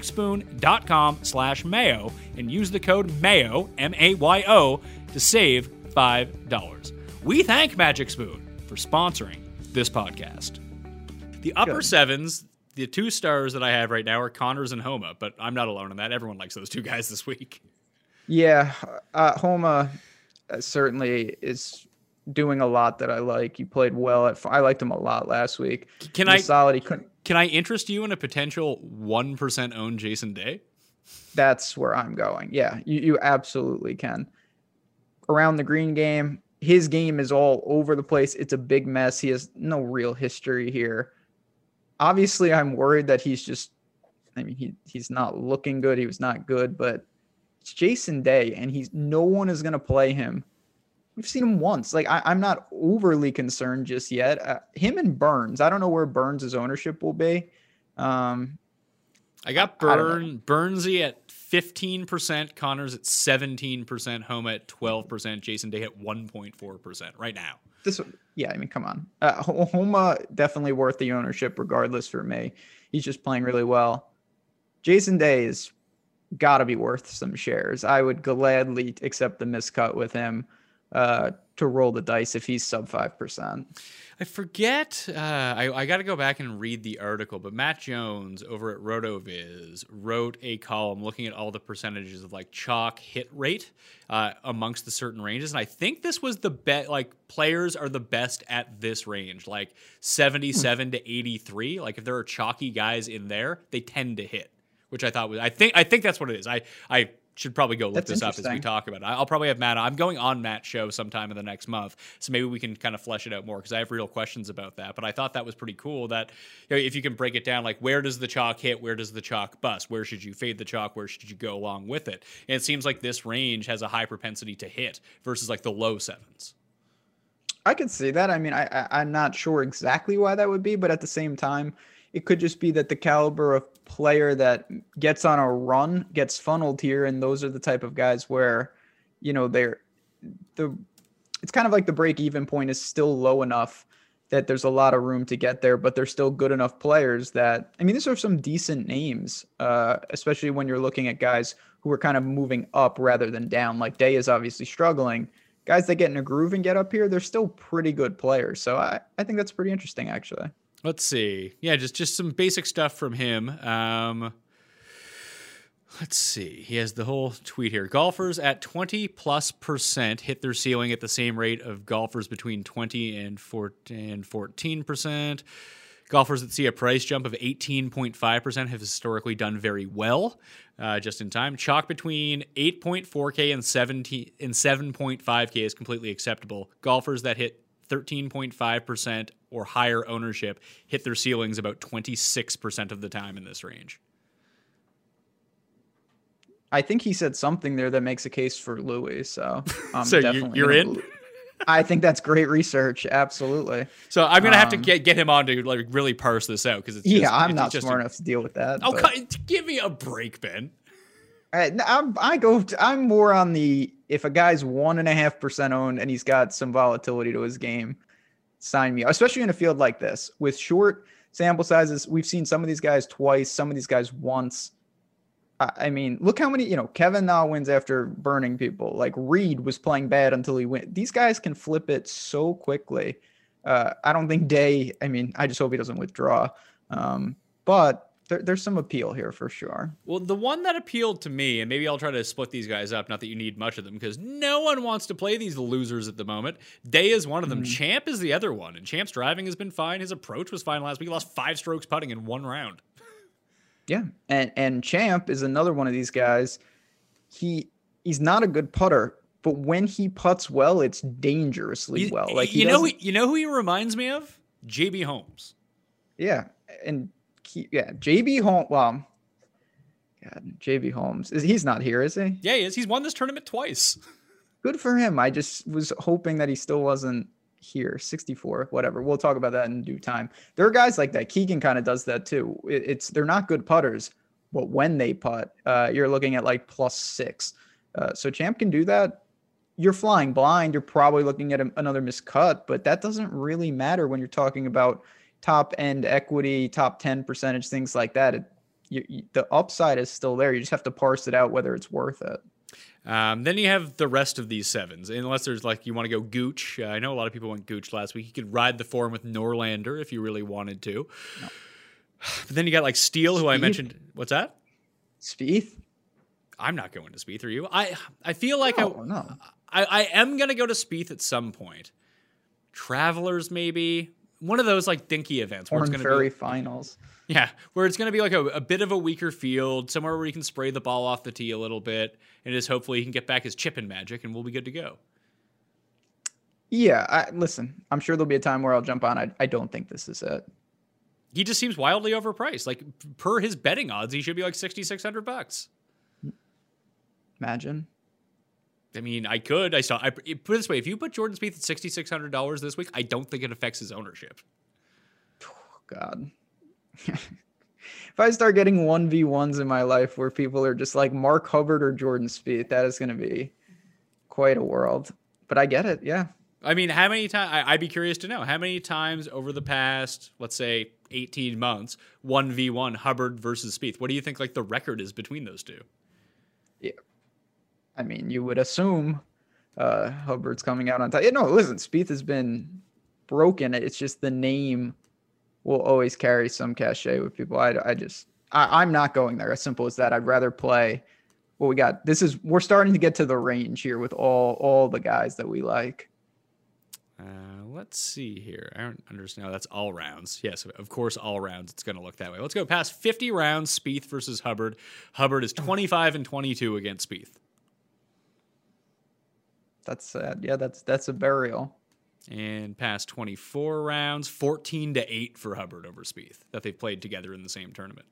magicspoon.com/mayo and use the code MAYO, MAYO, to save $5. We thank Magic Spoon for sponsoring this podcast. The upper sevens, the 2 stars that I have right now are Connors and Homa, but I'm not alone in that. Everyone likes those 2 guys this week.
Yeah, Homa certainly is doing a lot that I like. He played well. I liked him a lot last week. Solid. He couldn't.
Can I interest you in a potential 1% owned Jason Day?
That's where I'm going. Yeah, you absolutely can. around the green game. His game is all over the place. It's a big mess. He has no real history here. Obviously, I'm worried that he's not looking good. He was not good, but it's Jason Day, and no one is going to play him. We've seen him once. Like, I'm not overly concerned just yet. Him and Burns. I don't know where Burns' ownership will be.
I got Burnsy at 15%, Connors at 17%, Homa at 12%, Jason Day at 1.4% right now.
Come on. Homa definitely worth the ownership regardless for me. He's just playing really well. Jason Day is got to be worth some shares. I would gladly accept the miscut with him to roll the dice if he's sub 5%.
I forget. I got to go back and read the article, but Matt Jones over at RotoViz wrote a column looking at all the percentages of like chalk hit rate amongst the certain ranges, and I think this was the bet. Like players are the best at this range, like 77 to 83. Like if there are chalky guys in there, they tend to hit, which I thought was. I think that's what it is. I should probably go look this up as we talk about it. I'll probably have Matt. I'm going on Matt's show sometime in the next month, so maybe we can kind of flesh it out more because I have real questions about that. But I thought that was pretty cool that if you can break it down, like where does the chalk hit, where does the chalk bust, where should you fade the chalk, where should you go along with it? And it seems like this range has a high propensity to hit versus like the low sevens.
I could see that. I mean, I'm not sure exactly why that would be, but at the same time, it could just be that the caliber of player that gets on a run gets funneled here, and those are the type of guys where, it's kind of like the break-even point is still low enough that there's a lot of room to get there, but they're still good enough players that, I mean, these are some decent names, especially when you're looking at guys who are kind of moving up rather than down. Like Day is obviously struggling. Guys that get in a groove and get up here, they're still pretty good players. So I think that's pretty interesting, actually.
Let's see. Yeah, just some basic stuff from him. Let's see. He has the whole tweet here. Golfers at 20+% hit their ceiling at the same rate of golfers between 20 and 14%. Golfers that see a price jump of 18.5% have historically done very well, just in time. Chalk between 8.4K and 7.5K is completely acceptable. Golfers that hit 13.5% or higher ownership hit their ceilings about 26% of the time in this range.
I think he said something there that makes a case for Louis. So,
so you're in?
I think that's great research. Absolutely.
So I'm going to have to get him on to like really parse this out.
I'm not smart enough to deal with that.
Oh, give me a break, Ben.
I'm more on the, if a guy's 1.5% owned and he's got some volatility to his game, sign me, especially in a field like this with short sample sizes. We've seen some of these guys twice, some of these guys once. I mean, look how many, Kevin Na wins after burning people. Like Reed was playing bad until he went. These guys can flip it so quickly. I don't think Day, I just hope he doesn't withdraw. But there's some appeal here for sure.
Well, the one that appealed to me, and maybe I'll try to split these guys up, not that you need much of them, because no one wants to play these losers at the moment. Day is one of them. Champ is the other one, and Champ's driving has been fine. His approach was fine last week. He lost 5 strokes putting in 1 round.
Yeah, and Champ is another one of these guys. He's not a good putter, but when he putts well, it's dangerously well. Like
you know who he reminds me of? JB Holmes.
Yeah, and JB Holmes. Well, God, JB Holmes he's not here, is he?
Yeah, he is. He's won this tournament twice. Good
for him. I just was hoping that he still wasn't here. 64, whatever. We'll talk about that in due time. There are guys like that. Keegan kind of does that too. They're not good putters, but when they putt, you're looking at like +6. So Champ can do that. You're flying blind. You're probably looking at another miscut, but that doesn't really matter when you're talking about top end equity, top 10 percentage, things like that. The upside is still there. You just have to parse it out whether it's worth it.
Then you have the rest of these sevens, unless there's like you want to go Gooch. I know a lot of people went Gooch last week. You could ride the form with Norlander if you really wanted to. No. But then you got like Steele, who I mentioned. What's that?
Spieth.
I'm not going to Spieth. Are you? I feel like
no.
I am going to go to Spieth at some point. Travelers, maybe. One of those like dinky events.
Corn Ferry Finals.
Yeah, where it's going to be like a bit of a weaker field, somewhere where he can spray the ball off the tee a little bit, and just hopefully he can get back his chipping magic, and we'll be good to go.
Yeah, listen, I'm sure there'll be a time where I'll jump on. I don't think this is it.
He just seems wildly overpriced. Like per his betting odds, he should be like $6,600.
Imagine.
I mean, I could. Put it this way: if you put Jordan Spieth at $6,600 this week, I don't think it affects his ownership.
Oh, God. If I start getting 1v1s in my life where people are just like Mark Hubbard or Jordan Spieth, that is going to be quite a world. But I get it. Yeah.
I mean, how many times? I'd be curious to know how many times over the past, let's say, 18 months, 1v1 Hubbard versus Spieth. What do you think like the record is between those two?
Yeah. I mean, you would assume Hubbard's coming out on top. Yeah, no, listen, Spieth has been broken. It's just the name will always carry some cachet with people. I'm not going there. As simple as that. I'd rather play what we got. We're starting to get to the range here with all the guys that we like.
Let's see here. I don't understand. No, that's all rounds. Yes, of course, all rounds. It's going to look that way. Let's go past 50 rounds. Spieth versus Hubbard. Hubbard is 25-22 against Spieth.
That's sad. Yeah, that's a burial.
And past 24 rounds, 14-8 for Hubbard over Spieth that they've played together in the same tournament.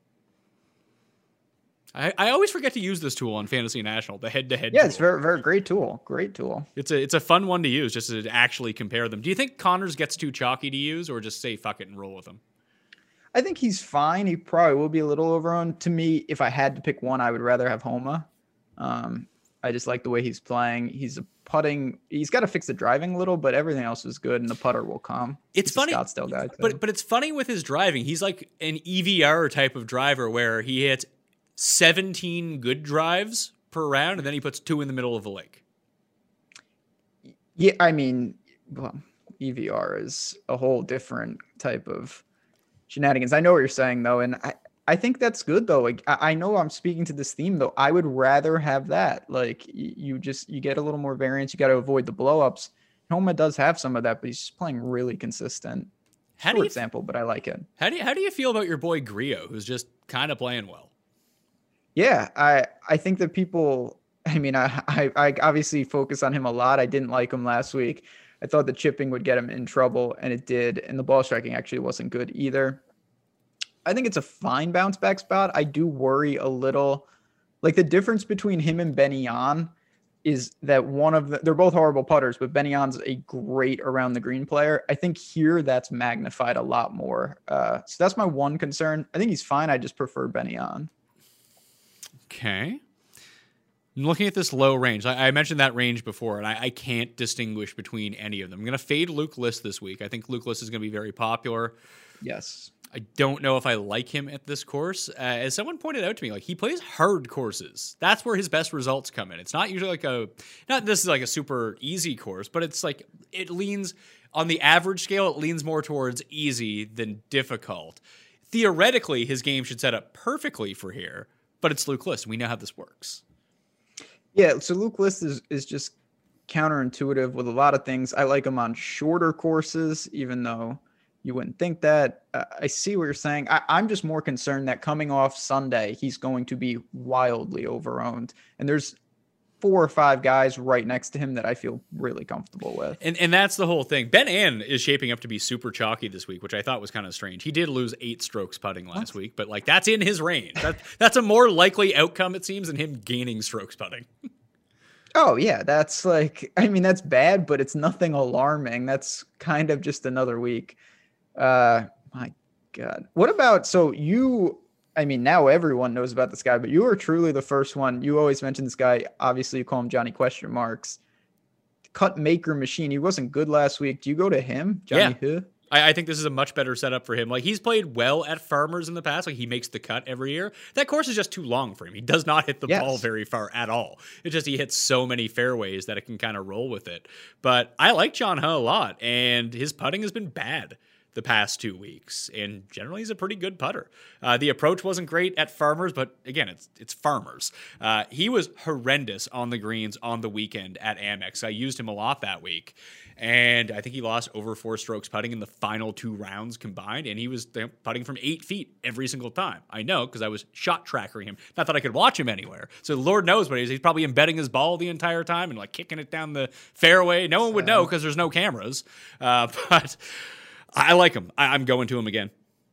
I always forget to use this tool on Fantasy National, the head-to-head
Yeah,
tool.
it's very, very great tool. Great tool.
It's a fun one to use just to actually compare them. Do you think Connors gets too chalky to use or just say fuck it and roll with him?
I think he's fine. He probably will be a little overowned. To me, if I had to pick one, I would rather have Homa. I just like the way he's playing. He's got to fix the driving a little, but everything else is good, and the putter will come.
It's funny,
Scottsdale guy too.
but it's funny with his driving. He's like an EVR type of driver where he hits 17 good drives per round, and then he puts 2 in the middle of the lake.
Yeah, I mean, well, EVR is a whole different type of shenanigans. I know what you're saying, though, and I think that's good, though. Like, I know I'm speaking to this theme, though. I would rather have that. Like, you get a little more variance. You got to avoid the blowups. Homa does have some of that, but he's just playing really consistent. For example, but I like it.
How do you feel about your boy Griot, who's just kind of playing well?
Yeah, I think that people, I mean, I obviously focus on him a lot. I didn't like him last week. I thought the chipping would get him in trouble, and it did. And the ball striking actually wasn't good either. I think it's a fine bounce back spot. I do worry a little. Like the difference between him and Ben An is that they're both horrible putters, but Ben An's a great around the green player. I think here that's magnified a lot more. So that's my one concern. I think he's fine. I just prefer Ben An.
Okay. I'm looking at this low range. I mentioned that range before, and I can't distinguish between any of them. I'm going to fade Luke List this week. I think Luke List is going to be very popular.
Yes.
I don't know if I like him at this course. As someone pointed out to me, like he plays hard courses. That's where his best results come in. It's not usually this is like a super easy course, but it's like it leans on the average scale. It leans more towards easy than difficult. Theoretically, his game should set up perfectly for here, but it's Luke List. We know how this works.
Yeah, so Luke List is just counterintuitive with a lot of things. I like him on shorter courses, even though you wouldn't think that. I see what you're saying. I'm just more concerned that coming off Sunday, he's going to be wildly overowned. And there's 4 or 5 guys right next to him that I feel really comfortable with.
And that's the whole thing. Ben An is shaping up to be super chalky this week, which I thought was kind of strange. He did lose 8 strokes putting last week, but like that's in his range. That's a more likely outcome, it seems, than him gaining strokes putting.
Oh, yeah. That's that's bad, but it's nothing alarming. That's kind of just another week. My God. What about, now everyone knows about this guy, but you are truly the first one. You always mention this guy. Obviously, you call him Johnny question marks. Cut maker machine. He wasn't good last week. Do you go to him? Johnny who?
I think this is a much better setup for him. Like he's played well at Farmers in the past. Like he makes the cut every year. That course is just too long for him. He does not hit the ball very far at all. It's just he hits so many fairways that it can kind of roll with it. But I like John Huh a lot, and his putting has been bad the past 2 weeks, and generally he's a pretty good putter. The approach wasn't great at Farmers, but again, it's Farmers. He was horrendous on the greens on the weekend at Amex. I used him a lot that week, and I think he lost over 4 strokes putting in the final 2 rounds combined, and he was putting from 8 feet every single time. I know, because I was shot tracking him. Not that I could watch him anywhere. So Lord knows what he's probably embedding his ball the entire time and like kicking it down the fairway. No one would know because there's no cameras. But I like him. I'm going to him again.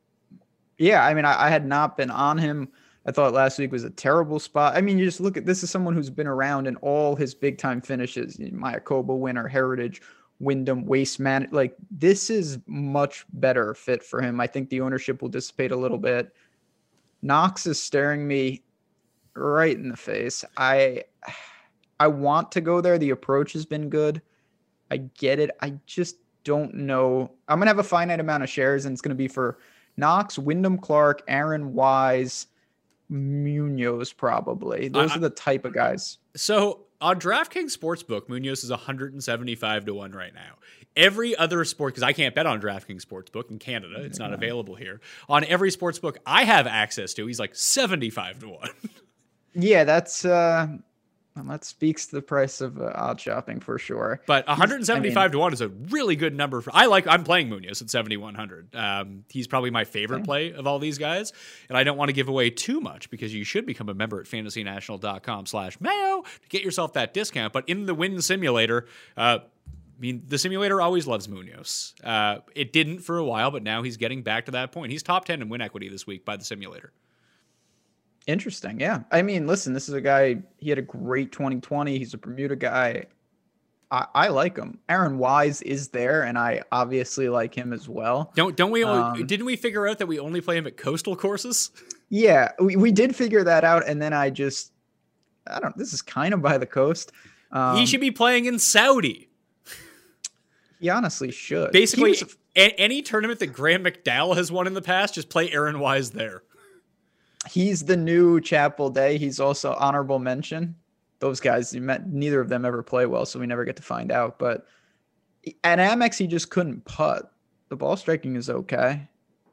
Yeah, I mean, I had not been on him. I thought last week was a terrible spot. I mean, you just look at this is someone who's been around in all his big time finishes. Mayakoba winner, Heritage, Wyndham, Waste Man. Like, this is much better fit for him. I think the ownership will dissipate a little bit. Knox is staring me right in the face. I want to go there. The approach has been good. I get it. I just don't know. I'm going to have a finite amount of shares, and it's going to be for Knox, Wyndham Clark, Aaron Wise, Munoz, probably. Those are the type of guys.
So on DraftKings Sportsbook, Munoz is 175 to 1 right now. Every other sport, because I can't bet on DraftKings Sportsbook in Canada, it's not available here. On every sportsbook I have access to, he's like 75 to 1.
Yeah, that's that speaks to the price of odd shopping for sure.
But 175 to 1 is a really good number. I'm playing Munoz at 7,100. He's probably my favorite play of all these guys. And I don't want to give away too much because you should become a member at fantasynational.com/Mayo to get yourself that discount. But in the win simulator, the simulator always loves Munoz. It didn't for a while, but now he's getting back to that point. He's top 10 in win equity this week by the simulator.
Interesting. Yeah. I mean, listen, this is a guy, he had a great 2020. He's a Bermuda guy. I like him. Aaron Wise is there, and I obviously like him as well.
Don't we? Didn't we figure out that we only play him at coastal courses?
Yeah, we did figure that out, and then this is kind of by the coast.
He should be playing in Saudi.
He honestly should.
Basically, any tournament that Graham McDowell has won in the past, just play Aaron Wise there.
He's the new Chapel Day. He's also honorable mention. Those guys, neither of them ever play well, so we never get to find out. But at Amex, he just couldn't putt. The ball striking is okay.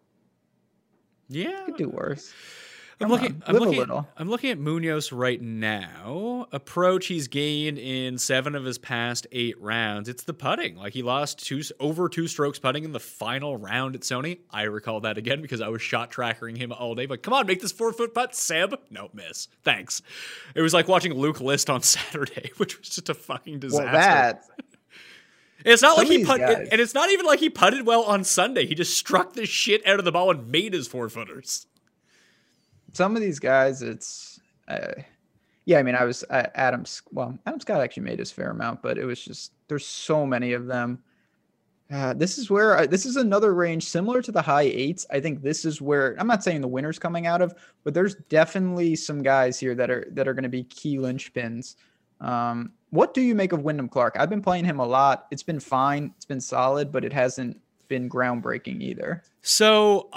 Yeah.
Could do worse.
I'm looking at Munoz right now. Approach he's gained in 7 of his past 8 rounds. It's the putting. Like, he lost over 2 strokes putting in the final round at Sony. I recall that again because I was shot tracking him all day. But come on, make this 4-foot putt, Seb. No, miss. Thanks. It was like watching Luke List on Saturday, which was just a fucking disaster. It's not like he putted, and it's not even like he putted well on Sunday. He just struck the shit out of the ball and made his 4-footers.
Some of these guys, it's, I mean, Adam Scott actually made his fair amount, but it was just, there's so many of them. This is another range similar to the high 8s. I think this is where, I'm not saying the winner's coming out of, but there's definitely some guys here that are going to be key linchpins. What do you make of Wyndham Clark? I've been playing him a lot. It's been fine. It's been solid, but it hasn't been groundbreaking either.
So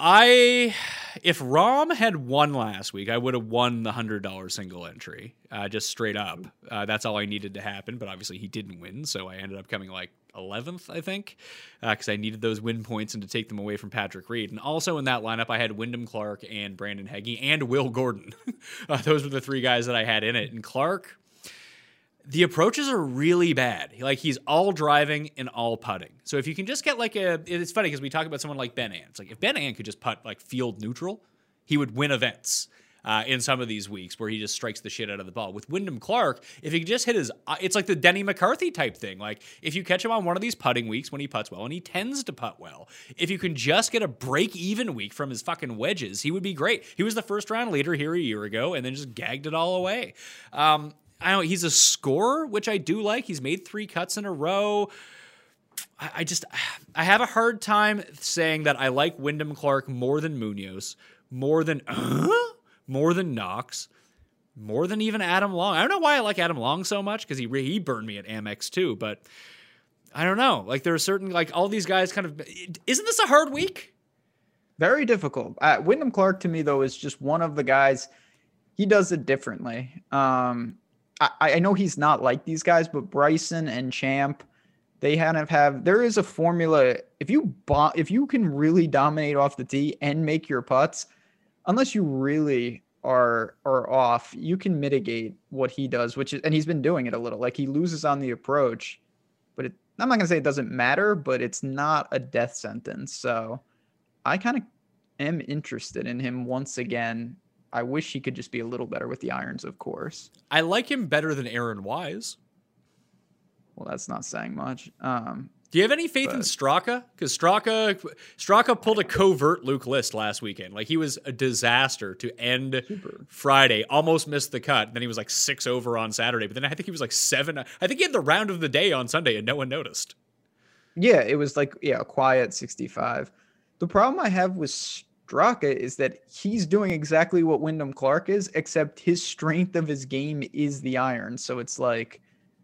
if Rahm had won last week, I would have won the $100 single entry, just straight up. That's all I needed to happen, but obviously he didn't win, so I ended up coming like 11th, I think, because I needed those win points and to take them away from Patrick Reed. And also in that lineup, I had Wyndham Clark and Brandon Heggie and Will Gordon. Those were the 3 guys that I had in it. And Clark, the approaches are really bad. Like, he's all driving and all putting. So if you can just get it's funny because we talk about someone like Ben An. It's like, if Ben An could just putt like field neutral, he would win events in some of these weeks where he just strikes the shit out of the ball. With Wyndham Clark, if he could just hit it's like the Denny McCarthy type thing. Like, if you catch him on one of these putting weeks when he putts well, and he tends to putt well, if you can just get a break-even week from his fucking wedges, he would be great. He was the first-round leader here a year ago and then just gagged it all away. I know he's a scorer, which I do like. He's made 3 cuts in a row. I have a hard time saying that I like Wyndham Clark more than Munoz, more than Knox, more than even Adam Long. I don't know why I like Adam Long so much because he burned me at Amex too, but I don't know. Like, there are certain, like, all these guys kind of, isn't this a hard week?
Very difficult. Wyndham Clark to me though is just one of the guys. He does it differently. I know he's not like these guys, but Bryson and Champ, They have there is a formula. If you can really dominate off the tee and make your putts, unless you really are off, you can mitigate what he does, and he's been doing it a little. Like, he loses on the approach, but I'm not gonna say it doesn't matter, but it's not a death sentence. So I kind of am interested in him once again. I wish he could just be a little better with the irons, of course.
I like him better than Aaron Wise.
Well, that's not saying much.
Do you have any faith in Straka? Because Straka pulled a covert Luke List last weekend. Like, he was a disaster to end Friday. Almost missed the cut. Then he was like 6 over on Saturday. But then I think he was like 7. I think he had the round of the day on Sunday and no one noticed.
Yeah, it was like, a quiet 65. The problem I have with Straka is that he's doing exactly what Wyndham Clark is, except his strength of his game is the iron. So it's like,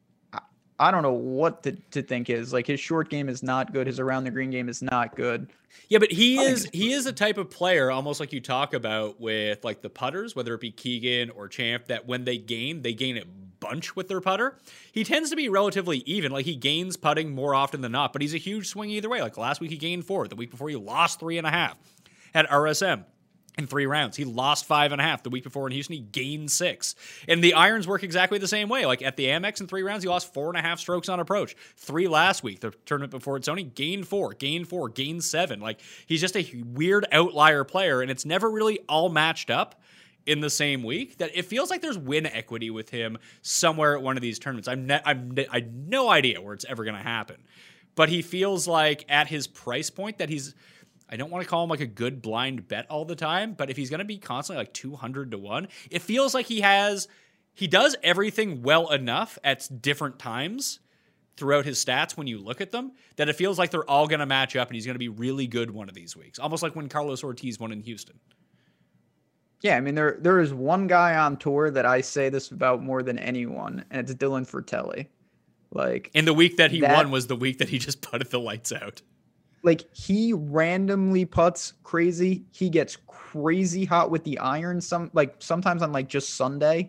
I don't know what to think is. Like, his short game is not good. His around the green game is not good.
Yeah, but he is a type of player, almost like you talk about with like the putters, whether it be Keegan or Champ, that when they gain a bunch with their putter. He tends to be relatively even. Like, he gains putting more often than not, but he's a huge swing either way. Like, last week he gained 4. The week before he lost 3.5 at RSM. In 3 rounds. He lost 5.5 the week before in Houston. He gained 6. And the irons work exactly the same way. Like, at the Amex in 3 rounds, he lost 4.5 strokes on approach. 3 last week, the tournament before at Sony, gained 4, gained 7. Like, he's just a weird outlier player, and it's never really all matched up in the same week, that it feels like there's win equity with him somewhere at one of these tournaments. I have no idea where it's ever going to happen. But he feels like at his price point that I don't want to call him like a good blind bet all the time, but if he's going to be constantly like 200 to 1, it feels like he does everything well enough at different times throughout his stats when you look at them, that it feels like they're all going to match up and he's going to be really good one of these weeks. Almost like when Carlos Ortiz won in Houston.
Yeah, I mean, there is one guy on tour that I say this about more than anyone, and it's Dylan Fratelli. Like,
and the week that he won was the week that he just putted the lights out.
Like, he randomly putts crazy. He gets crazy hot with the iron. Sometimes on like just Sunday.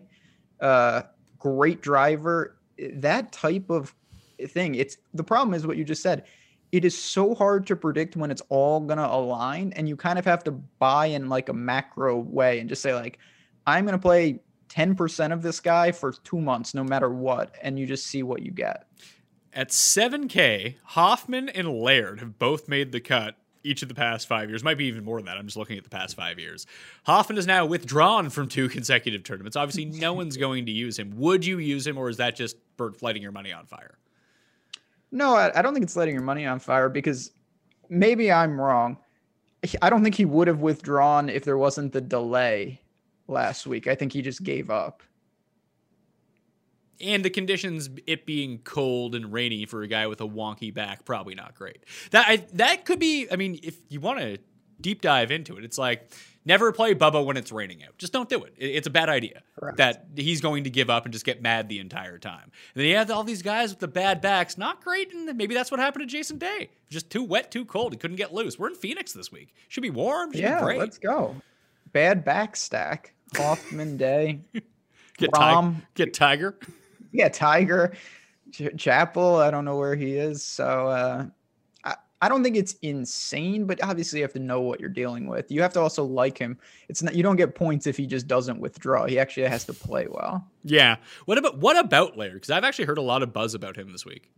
Great driver. That type of thing. The problem is what you just said. It is so hard to predict when it's all gonna align, and you kind of have to buy in like a macro way and just say, like, I'm gonna play 10% of this guy for 2 months, no matter what, and you just see what you get.
At 7K, Hoffman and Laird have both made the cut each of the past 5 years. Might be even more than that. I'm just looking at the past 5 years. Hoffman is now withdrawn from 2 consecutive tournaments. Obviously, no one's going to use him. Would you use him, or is that just lighting your money on fire?
No, I don't think it's lighting your money on fire, because maybe I'm wrong. I don't think he would have withdrawn if there wasn't the delay last week. I think he just gave up.
And the conditions, it being cold and rainy for a guy with a wonky back, probably not great. That could be, I mean, if you want to deep dive into it, it's like, never play Bubba when it's raining out. Just don't do it. It's a bad idea. Correct. That he's going to give up and just get mad the entire time. And then you have all these guys with the bad backs, not great, and maybe that's what happened to Jason Day. Just too wet, too cold. He couldn't get loose. We're in Phoenix this week. Should be warm. Should be great.
Let's go. Bad back stack. Hoffman, Day.
Get Tiger.
Yeah, Tiger, Chappell. I don't know where he is. So I don't think it's insane, but obviously you have to know what you're dealing with. You have to also like him. It's not, you don't get points if he just doesn't withdraw. He actually has to play well. Yeah.
What about Laird? Because I've actually heard a lot of buzz about him this week.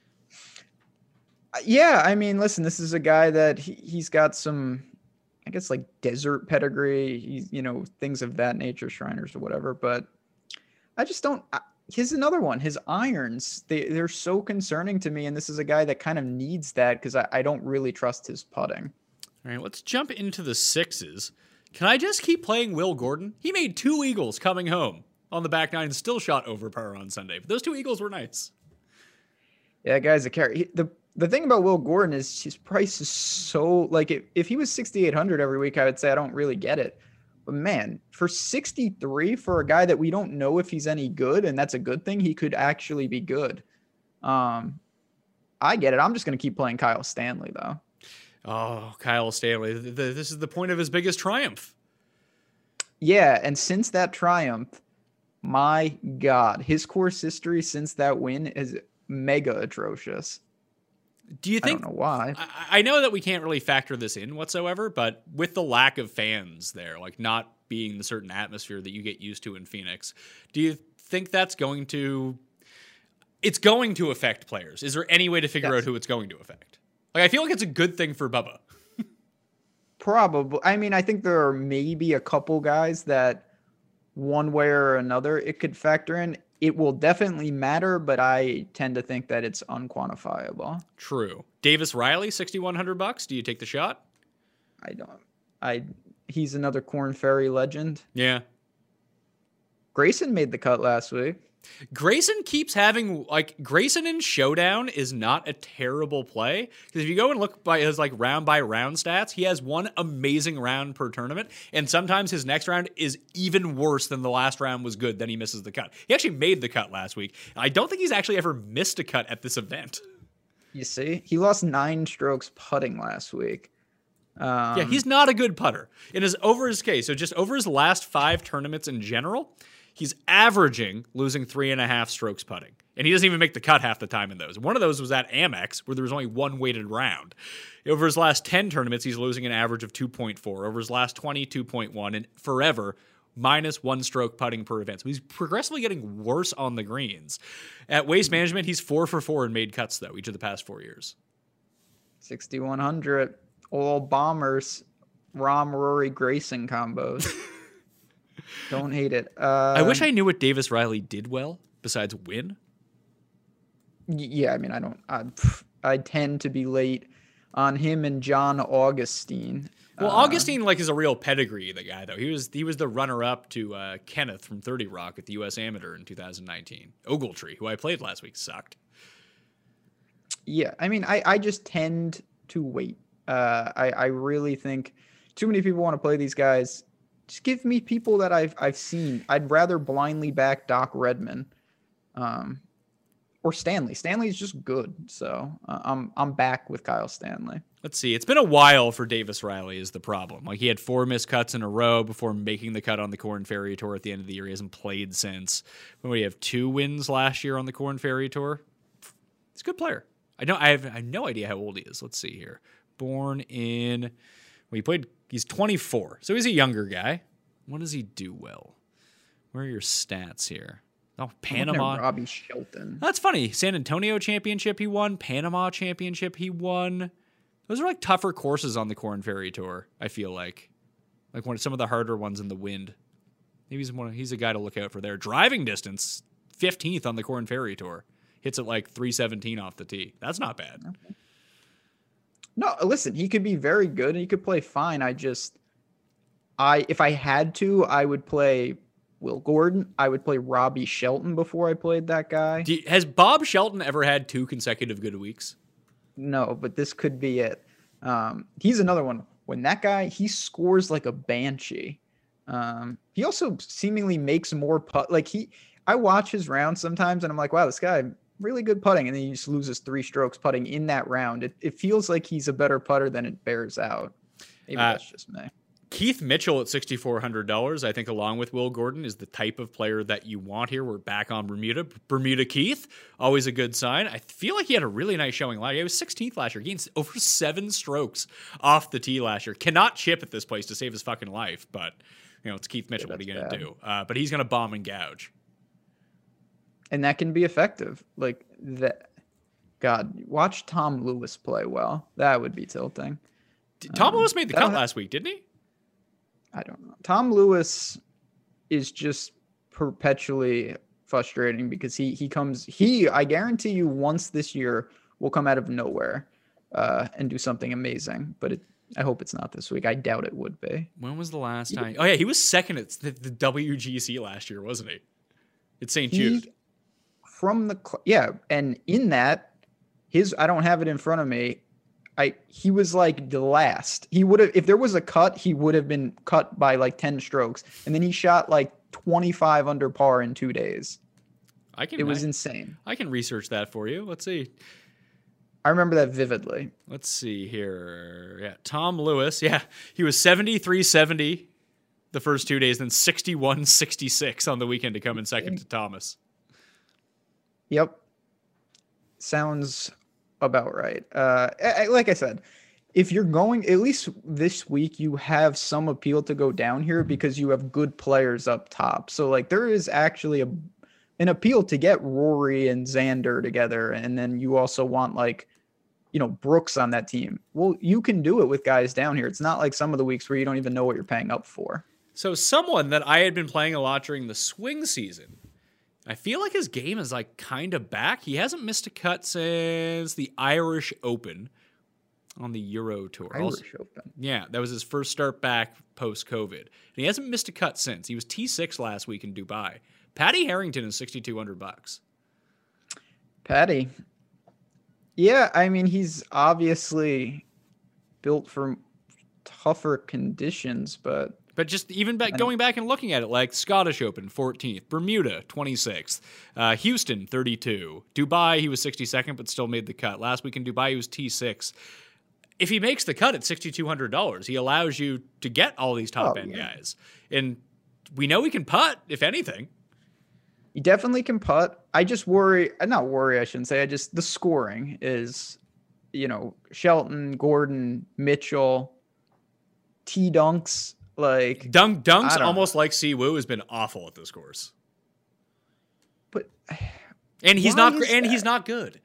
Yeah, I mean, listen, this is a guy that he's got some, I guess, like desert pedigree. He's, things of that nature, Shriners or whatever. But I just don't. Here's another one. His irons, they're so concerning to me. And this is a guy that kind of needs that, because I don't really trust his putting.
All right, let's jump into the sixes. Can I just keep playing Will Gordon? He made 2 eagles coming home on the back nine and still shot over par on Sunday. But those 2 eagles were nice.
Yeah, guys, a carry. The thing about Will Gordon is his price is so, like, if he was 6,800 every week, I would say I don't really get it. But man, for 63, for a guy that we don't know if he's any good, and that's a good thing, he could actually be good. I get it. I'm just going to keep playing Kyle Stanley, though.
Oh, Kyle Stanley. This is the point of his biggest triumph.
Yeah, and since that triumph, my God, his course history since that win is mega atrocious.
Do you think?
I don't know why.
I know that we can't really factor this in whatsoever, but with the lack of fans there, like not being the certain atmosphere that you get used to in Phoenix, do you think that's going to? It's going to affect players. Is there any way to figure out who it's going to affect? Like, I feel like it's a good thing for Bubba.
Probably. I mean, I think there are maybe a couple guys that one way or another it could factor in. It will definitely matter, but I tend to think that it's unquantifiable.
True. Davis Riley, $6,100. Do you take the shot?
I don't. He's another Corn Ferry legend.
Yeah.
Grayson made the cut last week.
Grayson keeps having, like, Grayson in Showdown is not a terrible play. Because if you go and look by his, like, round by round stats, he has one amazing round per tournament. And sometimes his next round is even worse than the last round was good. Then he misses the cut. He actually made the cut last week. I don't think he's actually ever missed a cut at this event.
You see? He lost 9 strokes putting last week.
Yeah, he's not a good putter. It is over his case. So just over his last 5 tournaments in general, he's averaging losing 3.5 strokes putting. And he doesn't even make the cut half the time in those. One of those was at Amex, where there was only one weighted round. Over his last 10 tournaments, he's losing an average of 2.4. Over his last 20, 2.1. And forever, minus 1 stroke putting per event. So he's progressively getting worse on the greens. At Waste Management, he's 4 for 4 in made cuts, though, each of the past 4 years.
6,100. All bombers. Rahm, Rory, Grayson combos. Don't hate it.
I wish I knew what Davis Riley did well besides win.
Yeah, I mean, I tend to be late on him and John Augustine.
Well, Augustine is a real pedigree, the guy though. He was the runner-up to Kenneth from 30 Rock at the U.S. Amateur in 2019. Ogletree, who I played last week, sucked.
Yeah, I mean, I just tend to wait. I really think too many people want to play these guys. Just give me people that I've seen. I'd rather blindly back Doc Redman, or Stanley. Stanley's just good, so I'm back with Kyle Stanley.
Let's see. It's been a while for Davis Riley is the problem. Like, he had 4 missed cuts in a row before making the cut on the Corn Ferry Tour at the end of the year. He hasn't played since. When we have 2 wins last year on the Corn Ferry Tour. He's a good player. I have no idea how old he is. Let's see here. Born in, he's 24, so he's a younger guy. What does he do well? Where are your stats here? Oh, Panama.
Robbie Shelton.
That's funny. San Antonio championship he won. Panama championship he won. Those are like tougher courses on the Corn Ferry Tour, I feel like some of the harder ones in the wind. Maybe he's a guy to look out for there. Driving distance, 15th on the Corn Ferry Tour. Hits it like 317 off the tee. That's not bad. Okay.
No, listen, he could be very good and he could play fine. If I had to, I would play Will Gordon. I would play Robbie Shelton before I played that guy.
Has Bob Shelton ever had 2 consecutive good weeks?
No, but this could be it. He's another one. When that guy, he scores like a banshee. He also seemingly makes more putt. I watch his rounds sometimes and I'm like, wow, this guy really good putting, and then he just loses 3 strokes putting in that round. It feels like he's a better putter than it bears out. Maybe that's just me.
Keith Mitchell at $6,400, I think, along with Will Gordon, is the type of player that you want here. We're back on Bermuda. Bermuda Keith, always a good sign. I feel like he had a really nice showing last year. He was 16th last year. He gained over 7 strokes off the tee last year. Cannot chip at this place to save his fucking life, but it's Keith Mitchell. What are you going to do? But he's going to bomb and gouge.
And that can be effective. God, watch Tom Lewis play well. That would be tilting.
Tom Lewis made the cut last week, didn't he?
I don't know. Tom Lewis is just perpetually frustrating because I guarantee you once this year will come out of nowhere and do something amazing. But I hope it's not this week. I doubt it would be.
When was the last time? Oh, yeah, he was second at the WGC last year, wasn't he? It's St. Jude. And in that, I don't have it in front of me. He was like the last. He would have, if there was a cut, he would have been cut by like 10 strokes. And then he shot like 25 under par in 2 days. It was insane. I can research that for you. Let's see.
I remember that vividly.
Let's see here. Yeah, Tom Lewis. Yeah, he was 73-70 the first 2 days, then 61-66 on the weekend to come in second to Thomas.
Yep. Sounds about right. Like I said, if you're going, at least this week, you have some appeal to go down here because you have good players up top. So like there is actually an appeal to get Rory and Xander together. And then you also want like, Brooks on that team. Well, you can do it with guys down here. It's not like some of the weeks where you don't even know what you're paying up for.
So someone that I had been playing a lot during the swing season, I feel like his game is like kind of back. He hasn't missed a cut since the Irish Open on the Euro Tour.
Open.
Yeah, that was his first start back post-COVID. And he hasn't missed a cut since. He was T6 last week in Dubai. Patty Harrington is $6,200.
Patty. Yeah, I mean, he's obviously built for tougher conditions, but
just even going back and looking at it, like Scottish Open, 14th. Bermuda, 26th. Houston, 32. Dubai, he was 62nd, but still made the cut. Last week in Dubai, he was T6. If he makes the cut at $6,200, he allows you to get all these top-end guys. And we know he can putt, if anything.
He definitely can putt. I just worry, not worry, I shouldn't say. The scoring is, Shelton, Gordon, Mitchell, Dunks, like
Dunks, almost like Siwoo, has been awful at this course.
But
he's not good.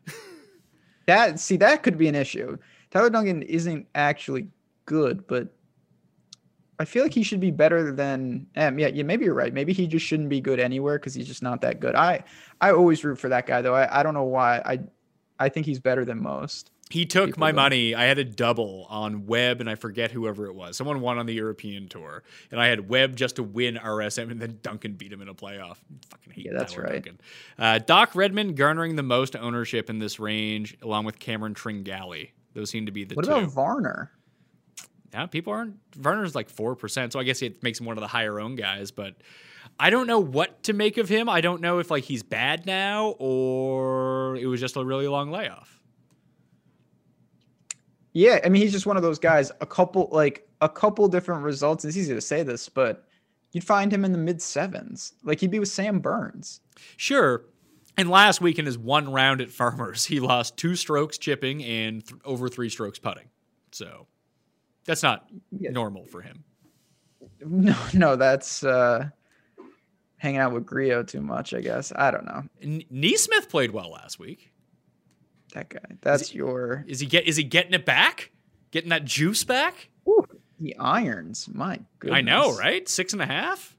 That could be an issue. Tyler Duncan isn't actually good, but I feel like he should be better than maybe you're right. Maybe he just shouldn't be good anywhere because he's just not that good. I always root for that guy though. I don't know why. I think he's better than most.
He took my money. I had a double on Webb, and I forget whoever it was. Someone won on the European Tour, and I had Webb just to win RSM, and then Duncan beat him in a playoff. Fucking hate
that's
Tyler
right.
Duncan. Doc Redman garnering the most ownership in this range, along with Cameron Tringali. Those seem to be the two.
What about Varner?
Yeah, Varner's like 4%, so I guess it makes him one of the higher owned guys, but I don't know what to make of him. I don't know if like he's bad now or it was just a really long layoff.
Yeah, I mean, he's just one of those guys, a couple different results. It's easy to say this, but you'd find him in the mid sevens. Like he'd be with Sam Burns.
Sure. And last week in his one round at Farmers, he lost 2 strokes chipping and over 3 strokes putting. So that's not normal for him.
No, that's hanging out with Griot too much, I guess. I don't know.
Neesmith played well last week.
That guy.
Is he getting it back? Getting that juice back?
Ooh, the irons. My goodness.
I know, right? 6.5?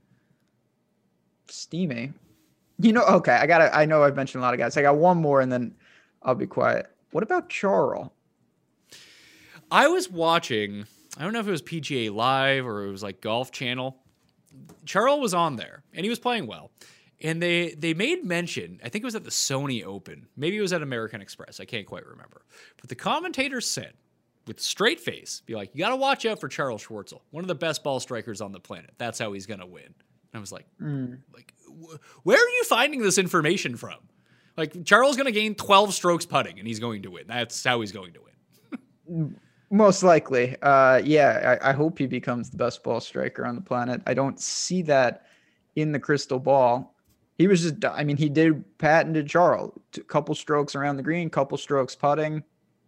Steamy. Okay, I know I've mentioned a lot of guys. I got one more and then I'll be quiet. What about Charles?
I was watching, I don't know if it was PGA Live or it was like Golf Channel. Charles was on there and he was playing well. And they made mention, I think it was at the Sony Open. Maybe it was at American Express. I can't quite remember. But the commentator said, with straight face, be like, you got to watch out for Charles Schwartzel, one of the best ball strikers on the planet. That's how he's going to win. And I was like, where are you finding this information from? Like, Charles going to gain 12 strokes putting, and he's going to win. That's how he's going to win.
Most likely. I hope he becomes the best ball striker on the planet. I don't see that in the crystal ball. He was just, he did patented Charles. A couple strokes around the green, couple strokes putting.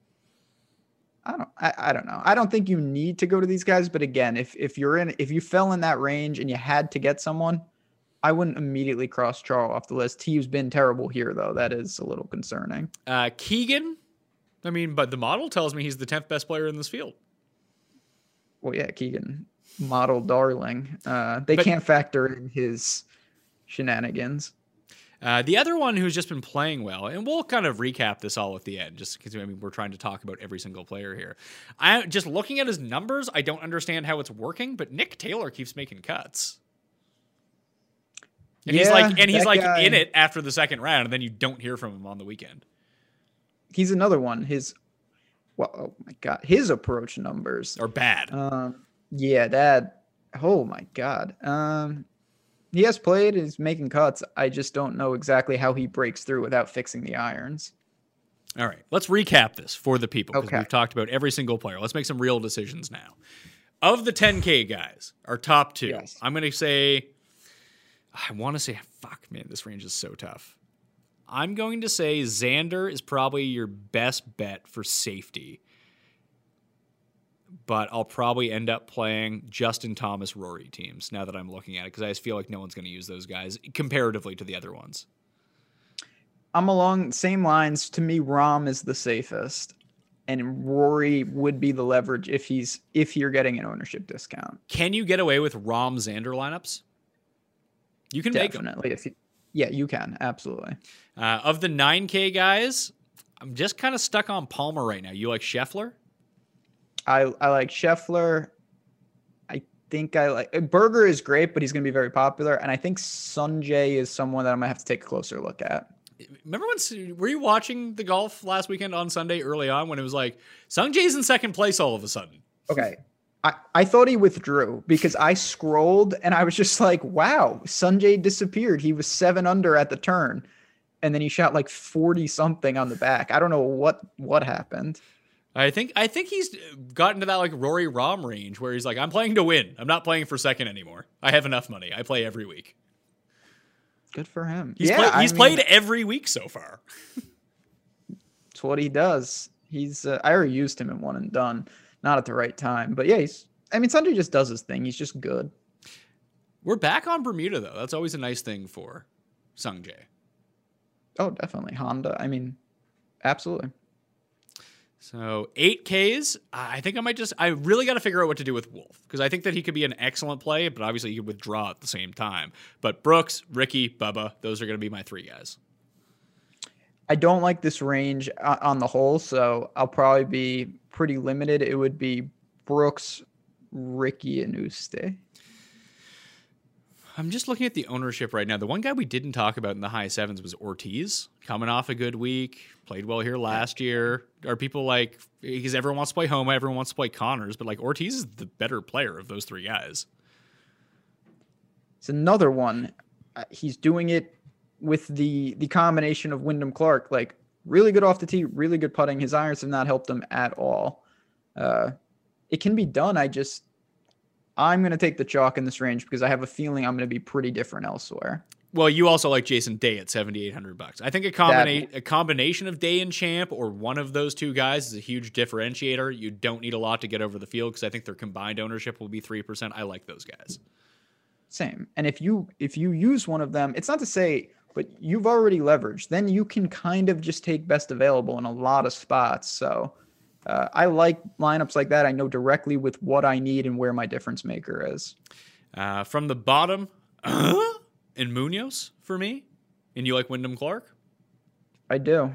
I don't know. I don't think you need to go to these guys, but again, if you fell in that range and you had to get someone, I wouldn't immediately cross Charles off the list. He's been terrible here, though. That is a little concerning.
Keegan, but the model tells me he's the 10th best player in this field.
Well, yeah, Keegan, model darling. They can't factor in his shenanigans.
The other one who's just been playing well, and we'll kind of recap this all at the end, just because we're trying to talk about every single player here. Just looking at his numbers, I don't understand how it's working, but Nick Taylor keeps making cuts. And he's like in it after the second round, and then you don't hear from him on the weekend. He's
another one. Oh my God, his approach numbers
are bad.
Oh my God. He has played, he's making cuts. I just don't know exactly how he breaks through without fixing the irons.
All right, let's recap this for the people, because
Okay.
we've talked about every single player. Let's make some real decisions now. Of the 10K guys, our top 2,
Yes.
I'm going to say, fuck, man, this range is so tough. I'm going to say Xander is probably your best bet for safety. But I'll probably end up playing Justin Thomas Rory teams now that I'm looking at it, because I just feel like no one's going to use those guys comparatively to the other ones.
I'm along the same lines. To me, Rahm is the safest, and Rory would be the leverage if you're getting an ownership discount.
Can you get away with Rahm Xander lineups? You can
Definitely.
make them.
Yeah, you can. Absolutely.
Of the 9K guys, I'm just kind of stuck on Palmer right now. You like Scheffler?
I like Scheffler. I think I like Berger is great, but he's going to be very popular. And I think Sungjae is someone that I'm going to have to take a closer look at.
Remember were you watching the golf last weekend on Sunday early on when it was like Sungjae's in second place all of a sudden?
Okay. I thought he withdrew because I scrolled and I was just like, wow, Sungjae disappeared. He was 7 under at the turn. And then he shot like 40 something on the back. I don't know what happened.
I think he's gotten to that like Rory Rahm range where he's like, I'm playing to win. I'm not playing for second anymore. I have enough money. I play every week.
Good for him.
He's played every week so far.
It's what he does. I already used him in one and done. Not at the right time. But yeah, Sundry just does his thing. He's just good.
We're back on Bermuda, though. That's always a nice thing for Sungjae.
Oh, definitely. Honda. Absolutely.
So 8Ks, I think I really got to figure out what to do with Wolf, because I think that he could be an excellent play, but obviously he could withdraw at the same time. But Brooks, Ricky, Bubba, those are going to be my 3 guys.
I don't like this range on the whole, so I'll probably be pretty limited. It would be Brooks, Ricky, and Uste.
I'm just looking at the ownership right now. The one guy we didn't talk about in the high 7s was Ortiz, coming off a good week, played well here last year. Are people like, because everyone wants to play Homa, everyone wants to play Connors, but like Ortiz is the better player of those 3 guys.
It's another one. He's doing it with the combination of Wyndham Clark, like really good off the tee, really good putting. His irons have not helped him at all. It can be done. I'm going to take the chalk in this range because I have a feeling I'm going to be pretty different elsewhere. Well,
you also like Jason Day at $7,800. I think a combination of Day and Champ or one of those 2 guys is a huge differentiator. You don't need a lot to get over the field because I think their combined ownership will be 3%. I like those guys.
Same. And if you use one of them, it's not to say, but you've already leveraged, then you can kind of just take best available in a lot of spots. So I like lineups like that. I know directly with what I need and where my difference maker is.
From the bottom, and Munoz for me. And you like Wyndham Clark?
I do.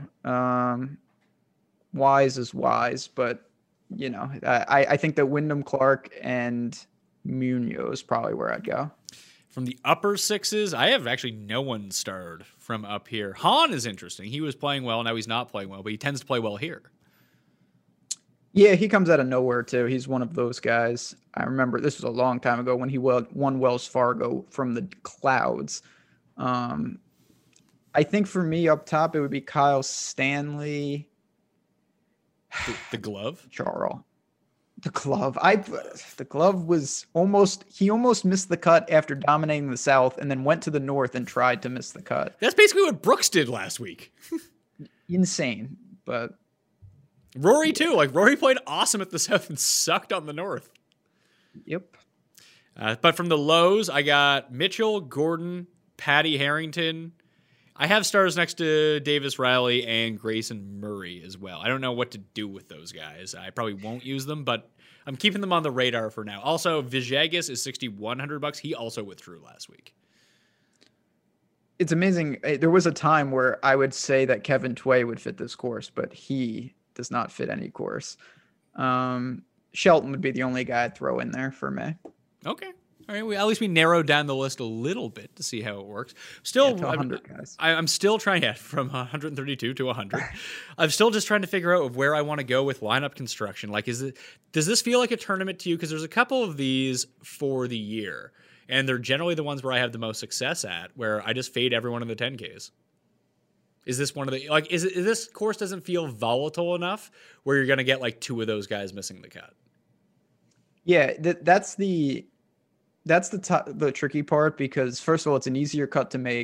Wise is wise, but I think that Wyndham Clark and Munoz probably where I'd go.
From the upper 6s, I have actually no one starred from up here. Hahn is interesting. He was playing well. Now he's not playing well, but he tends to play well here.
Yeah, he comes out of nowhere, too. He's one of those guys. I remember this was a long time ago when he won Wells Fargo from the clouds. I think for me up top, it would be Kyle Stanley.
The glove?
Charles. The glove. The glove was he almost missed the cut after dominating the South and then went to the North and tried to miss the cut.
That's basically what Brooks did last week.
Insane, but
Rory too. Like Rory played awesome at the South and sucked on the North.
Yep.
But from the lows, I got Mitchell, Gordon, Patty Harrington. I have stars next to Davis Riley and Grayson Murray as well. I don't know what to do with those guys. I probably won't use them, but I'm keeping them on the radar for now. Also, Villegas is $6,100. He also withdrew last week.
It's amazing. There was a time where I would say that Kevin Tway would fit this course, but he does not fit any course. Shelton would be the only guy I'd throw in there for me.
Okay. All right, at least we narrowed down the list a little bit to see how it works. Still,
to 100 guys.
I'm still trying from 132 to 100. I'm still just trying to figure out where I want to go with lineup construction. Like, does this feel like a tournament to you? Because there's a couple of these for the year, and they're generally the ones where I have the most success at, where I just fade everyone in the 10Ks. Is this one of the is this course doesn't feel volatile enough where you're going to get like 2 of those guys missing the cut?
Yeah, that's the tricky part because first of all, it's an easier cut to make.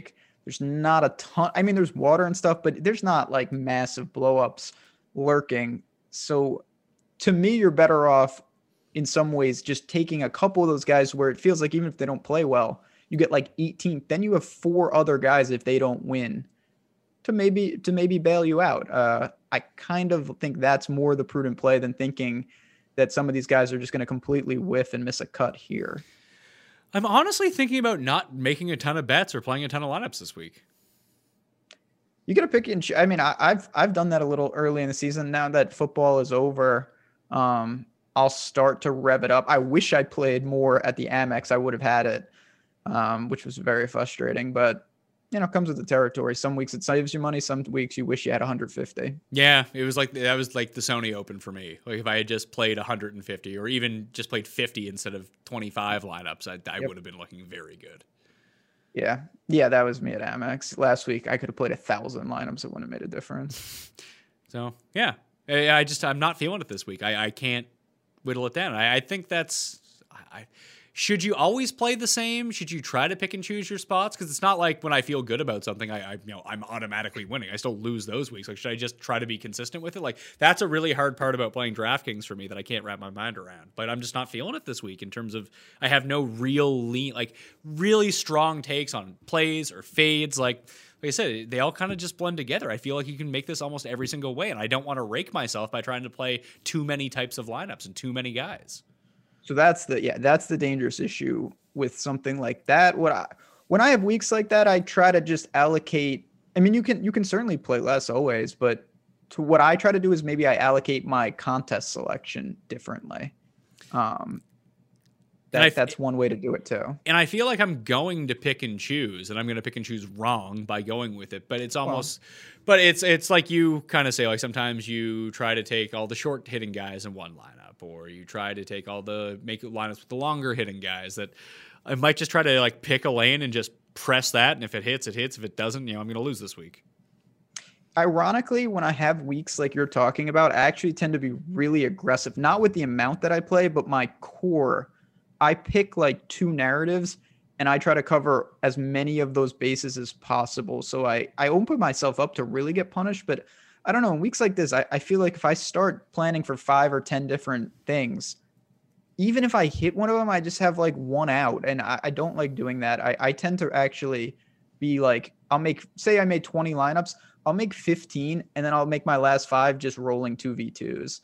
There's not a ton. I mean, there's water and stuff, but there's not like massive blowups lurking. So to me, you're better off in some ways just taking a couple of those guys where it feels like even if they don't play well, you get like 18th. Then you have 4 other guys if they don't win to maybe bail you out. I kind of think that's more the prudent play than thinking that some of these guys are just going to completely whiff and miss a cut here.
I'm honestly thinking about not making a ton of bets or playing a ton of lineups this week.
You got to pick and I mean, I've done that a little early in the season. Now that football is over, I'll start to rev it up. I wish I played more at the Amex. I would have had it, which was very frustrating, but you know, it comes with the territory. Some weeks it saves you money. Some weeks you wish you had 150.
Yeah, it was like that was like the Sony Open for me. Like if I had just played 150 or even just played 50 instead of 25 lineups, I would have been looking very good.
Yeah, that was me at Amex last week. I could have played 1,000 lineups. It wouldn't have made a difference. So yeah, I'm not feeling it this week. I can't whittle it down. I think that's. Should you always play the same? Should you try to pick and choose your spots? Because it's not like when I feel good about something, I'm automatically winning. I still lose those weeks. Like, should I just try to be consistent with it? Like, that's a really hard part about playing DraftKings for me that I can't wrap my mind around. But I'm just not feeling it this week in terms of I have no really strong takes on plays or fades. Like I said, they all kind of just blend together. I feel like you can make this almost every single way, and I don't want to rake myself by trying to play too many types of lineups and too many guys. So that's the dangerous issue with something like that. When I have weeks like that, I try to just allocate. I mean, you can certainly play less always, but to what I try to do is maybe I allocate my contest selection differently. That's one way to do it too.
And I feel like I'm going to pick and choose, and I'm going to pick and choose wrong by going with it. But it's almost, but it's like you kind of say, like sometimes you try to take all the short hitting guys in one lineup, or you try to take make lineups with the longer hitting guys. That I might just try to like pick a lane and just press that, and if it hits, it hits. If it doesn't, I'm going to lose this week.
Ironically, when I have weeks like you're talking about, I actually tend to be really aggressive, not with the amount that I play, but my core. I pick like 2 narratives and I try to cover as many of those bases as possible. So I open myself up to really get punished, but I don't know, in weeks like this, I feel like if I start planning for 5 or 10 different things, even if I hit one of them, I just have like one out. And I don't like doing that. I tend to actually be like, say I made 20 lineups, I'll make 15 and then I'll make my last 5 just rolling 2v2s,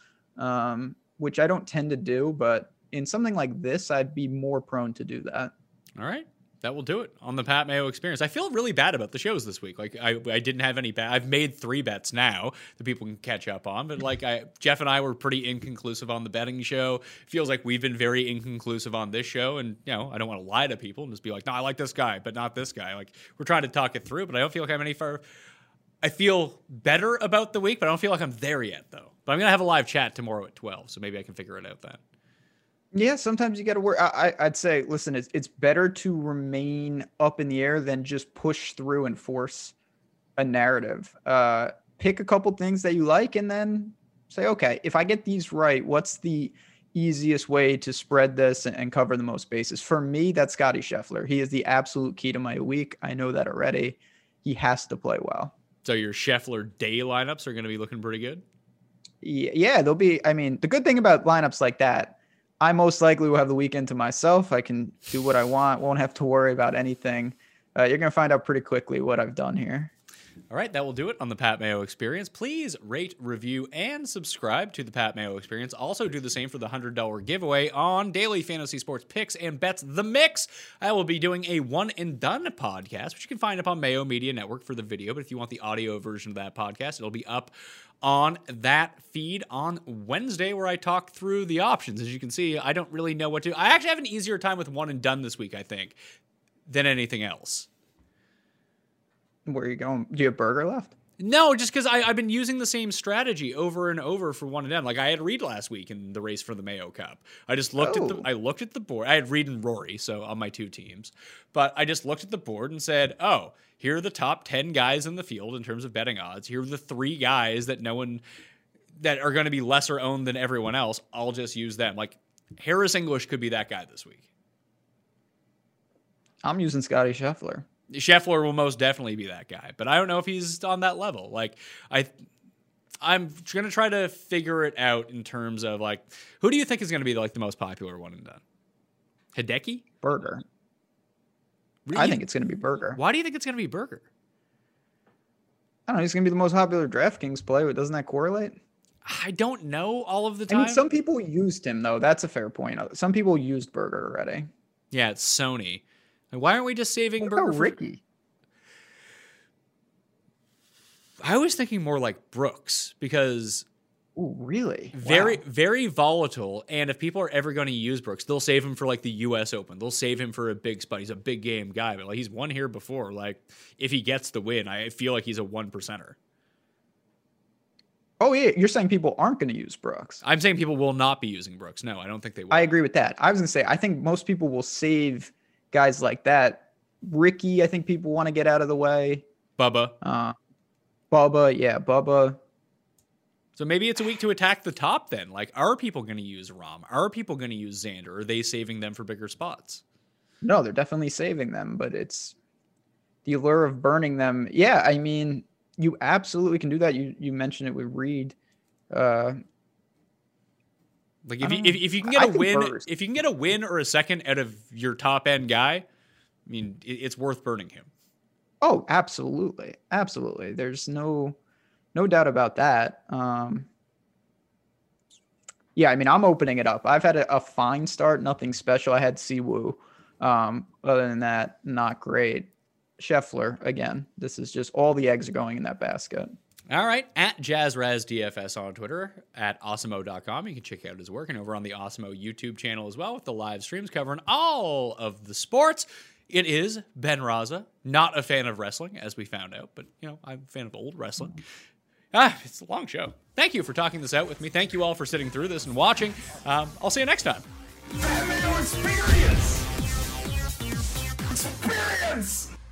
which I don't tend to do, but in something like this, I'd be more prone to do that. All
right. That will do it on the Pat Mayo Experience. I feel really bad about the shows this week. Like I didn't have any bet. I've made 3 bets now that people can catch up on. But like Jeff and I were pretty inconclusive on the betting show. It feels like we've been very inconclusive on this show. And I don't want to lie to people and just be like, no, I like this guy, but not this guy. Like we're trying to talk it through, but I don't feel like I'm any far. I feel better about the week, but I don't feel like I'm there yet though. But I'm gonna have a live chat tomorrow at 12, so maybe I can figure it out then.
Yeah, sometimes you got to work. I'd say, listen, it's better to remain up in the air than just push through and force a narrative. Pick a couple things that you like and then say, okay, if I get these right, what's the easiest way to spread this and cover the most bases? For me, that's Scotty Scheffler. He is the absolute key to my week. I know that already. He has to play well.
So your Scheffler day lineups are going to be looking pretty good?
Yeah, they'll be. I mean, the good thing about lineups like that, I most likely will have the weekend to myself. I can do what I want. Won't have to worry about anything. You're going to find out pretty quickly what I've done here.
All right, that will do it on the Pat Mayo Experience. Please rate, review, and subscribe to the Pat Mayo Experience. Also do the same for the $100 giveaway on Daily Fantasy Sports Picks and Bets The Mix. I will be doing a one and done podcast, which you can find up on Mayo Media Network for the video. But if you want the audio version of that podcast, it'll be up on that feed on Wednesday, where I talk through the options. As you can see, I don't really know what to do. I actually have an easier time with one and done this week, I think, than anything else.
Where are you going? Do you have Burger left?
No, just because I've been using the same strategy over and over for one and done. Like I had Reed last week in the race for the Mayo Cup. I just looked at the board. I had Reed and Rory, so on my 2 teams. But I just looked at the board and said, oh, here are the top 10 guys in the field in terms of betting odds. Here are the 3 guys that that are going to be lesser owned than everyone else. I'll just use them. Like Harris English could be that guy this week.
I'm using Scotty Scheffler.
Scheffler will most definitely be that guy, but I don't know if he's on that level. Like, I'm going to try to figure it out in terms of, like, who do you think is going to be, like, the most popular one and done? Hideki?
Berger.
Really?
I think it's going to be Berger.
Why do you think it's going to be Berger?
I don't know. He's going to be the most popular DraftKings play, but doesn't that correlate?
I don't know all of the
I
time.
mean, some people used him, though. That's a fair point. Some people used Berger already.
Yeah, it's Sony. Like, why aren't we just saving
What
Berger
about
for
Ricky?
I was thinking more like Brooks because
Ooh, really?
very,
Wow.
very volatile. And if people are ever going to use Brooks, they'll save him for like the U.S. Open. They'll save him for a big spot. He's a big game guy, but like he's won here before. Like if he gets the win, I feel like he's a 1%er.
Oh, yeah. You're saying people aren't going to use Brooks.
I'm saying people will not be using Brooks. No, I don't think they will.
I agree with that. I was going to say, I think most people will save guys like that. Ricky, I think people want to get out of the way.
Bubba.
Bubba, yeah, Bubba.
So maybe it's a week to attack the top then. Like, are people going to use Rahm? Are people going to use Xander? Or are they saving them for bigger spots?
No, they're definitely saving them, but it's the allure of burning them. Yeah, I mean, you absolutely can do that. You mentioned it with Reed.
Like if you can get
I
a
think
win,
Burger's-
if you can get a win or a second out of your top end guy, I mean, it's worth burning him.
Oh, absolutely. Absolutely. There's no doubt about that. Yeah, I mean, I'm opening it up. I've had a fine start, nothing special. I had Siwoo. Other than that, not great. Scheffler, again, this is just all the eggs are going in that basket.
All right, at JazzRazDFS on Twitter, at Awesemo.com. You can check out his work, and over on the Awesemo YouTube channel as well with the live streams covering all of the sports. It is Ben Raza, not a fan of wrestling, as we found out, but, you know, I'm a fan of old wrestling. It's a long show. Thank you for talking this out with me. Thank you all for sitting through this and watching. I'll see you next time.
Fat Mayo Experience! Experience!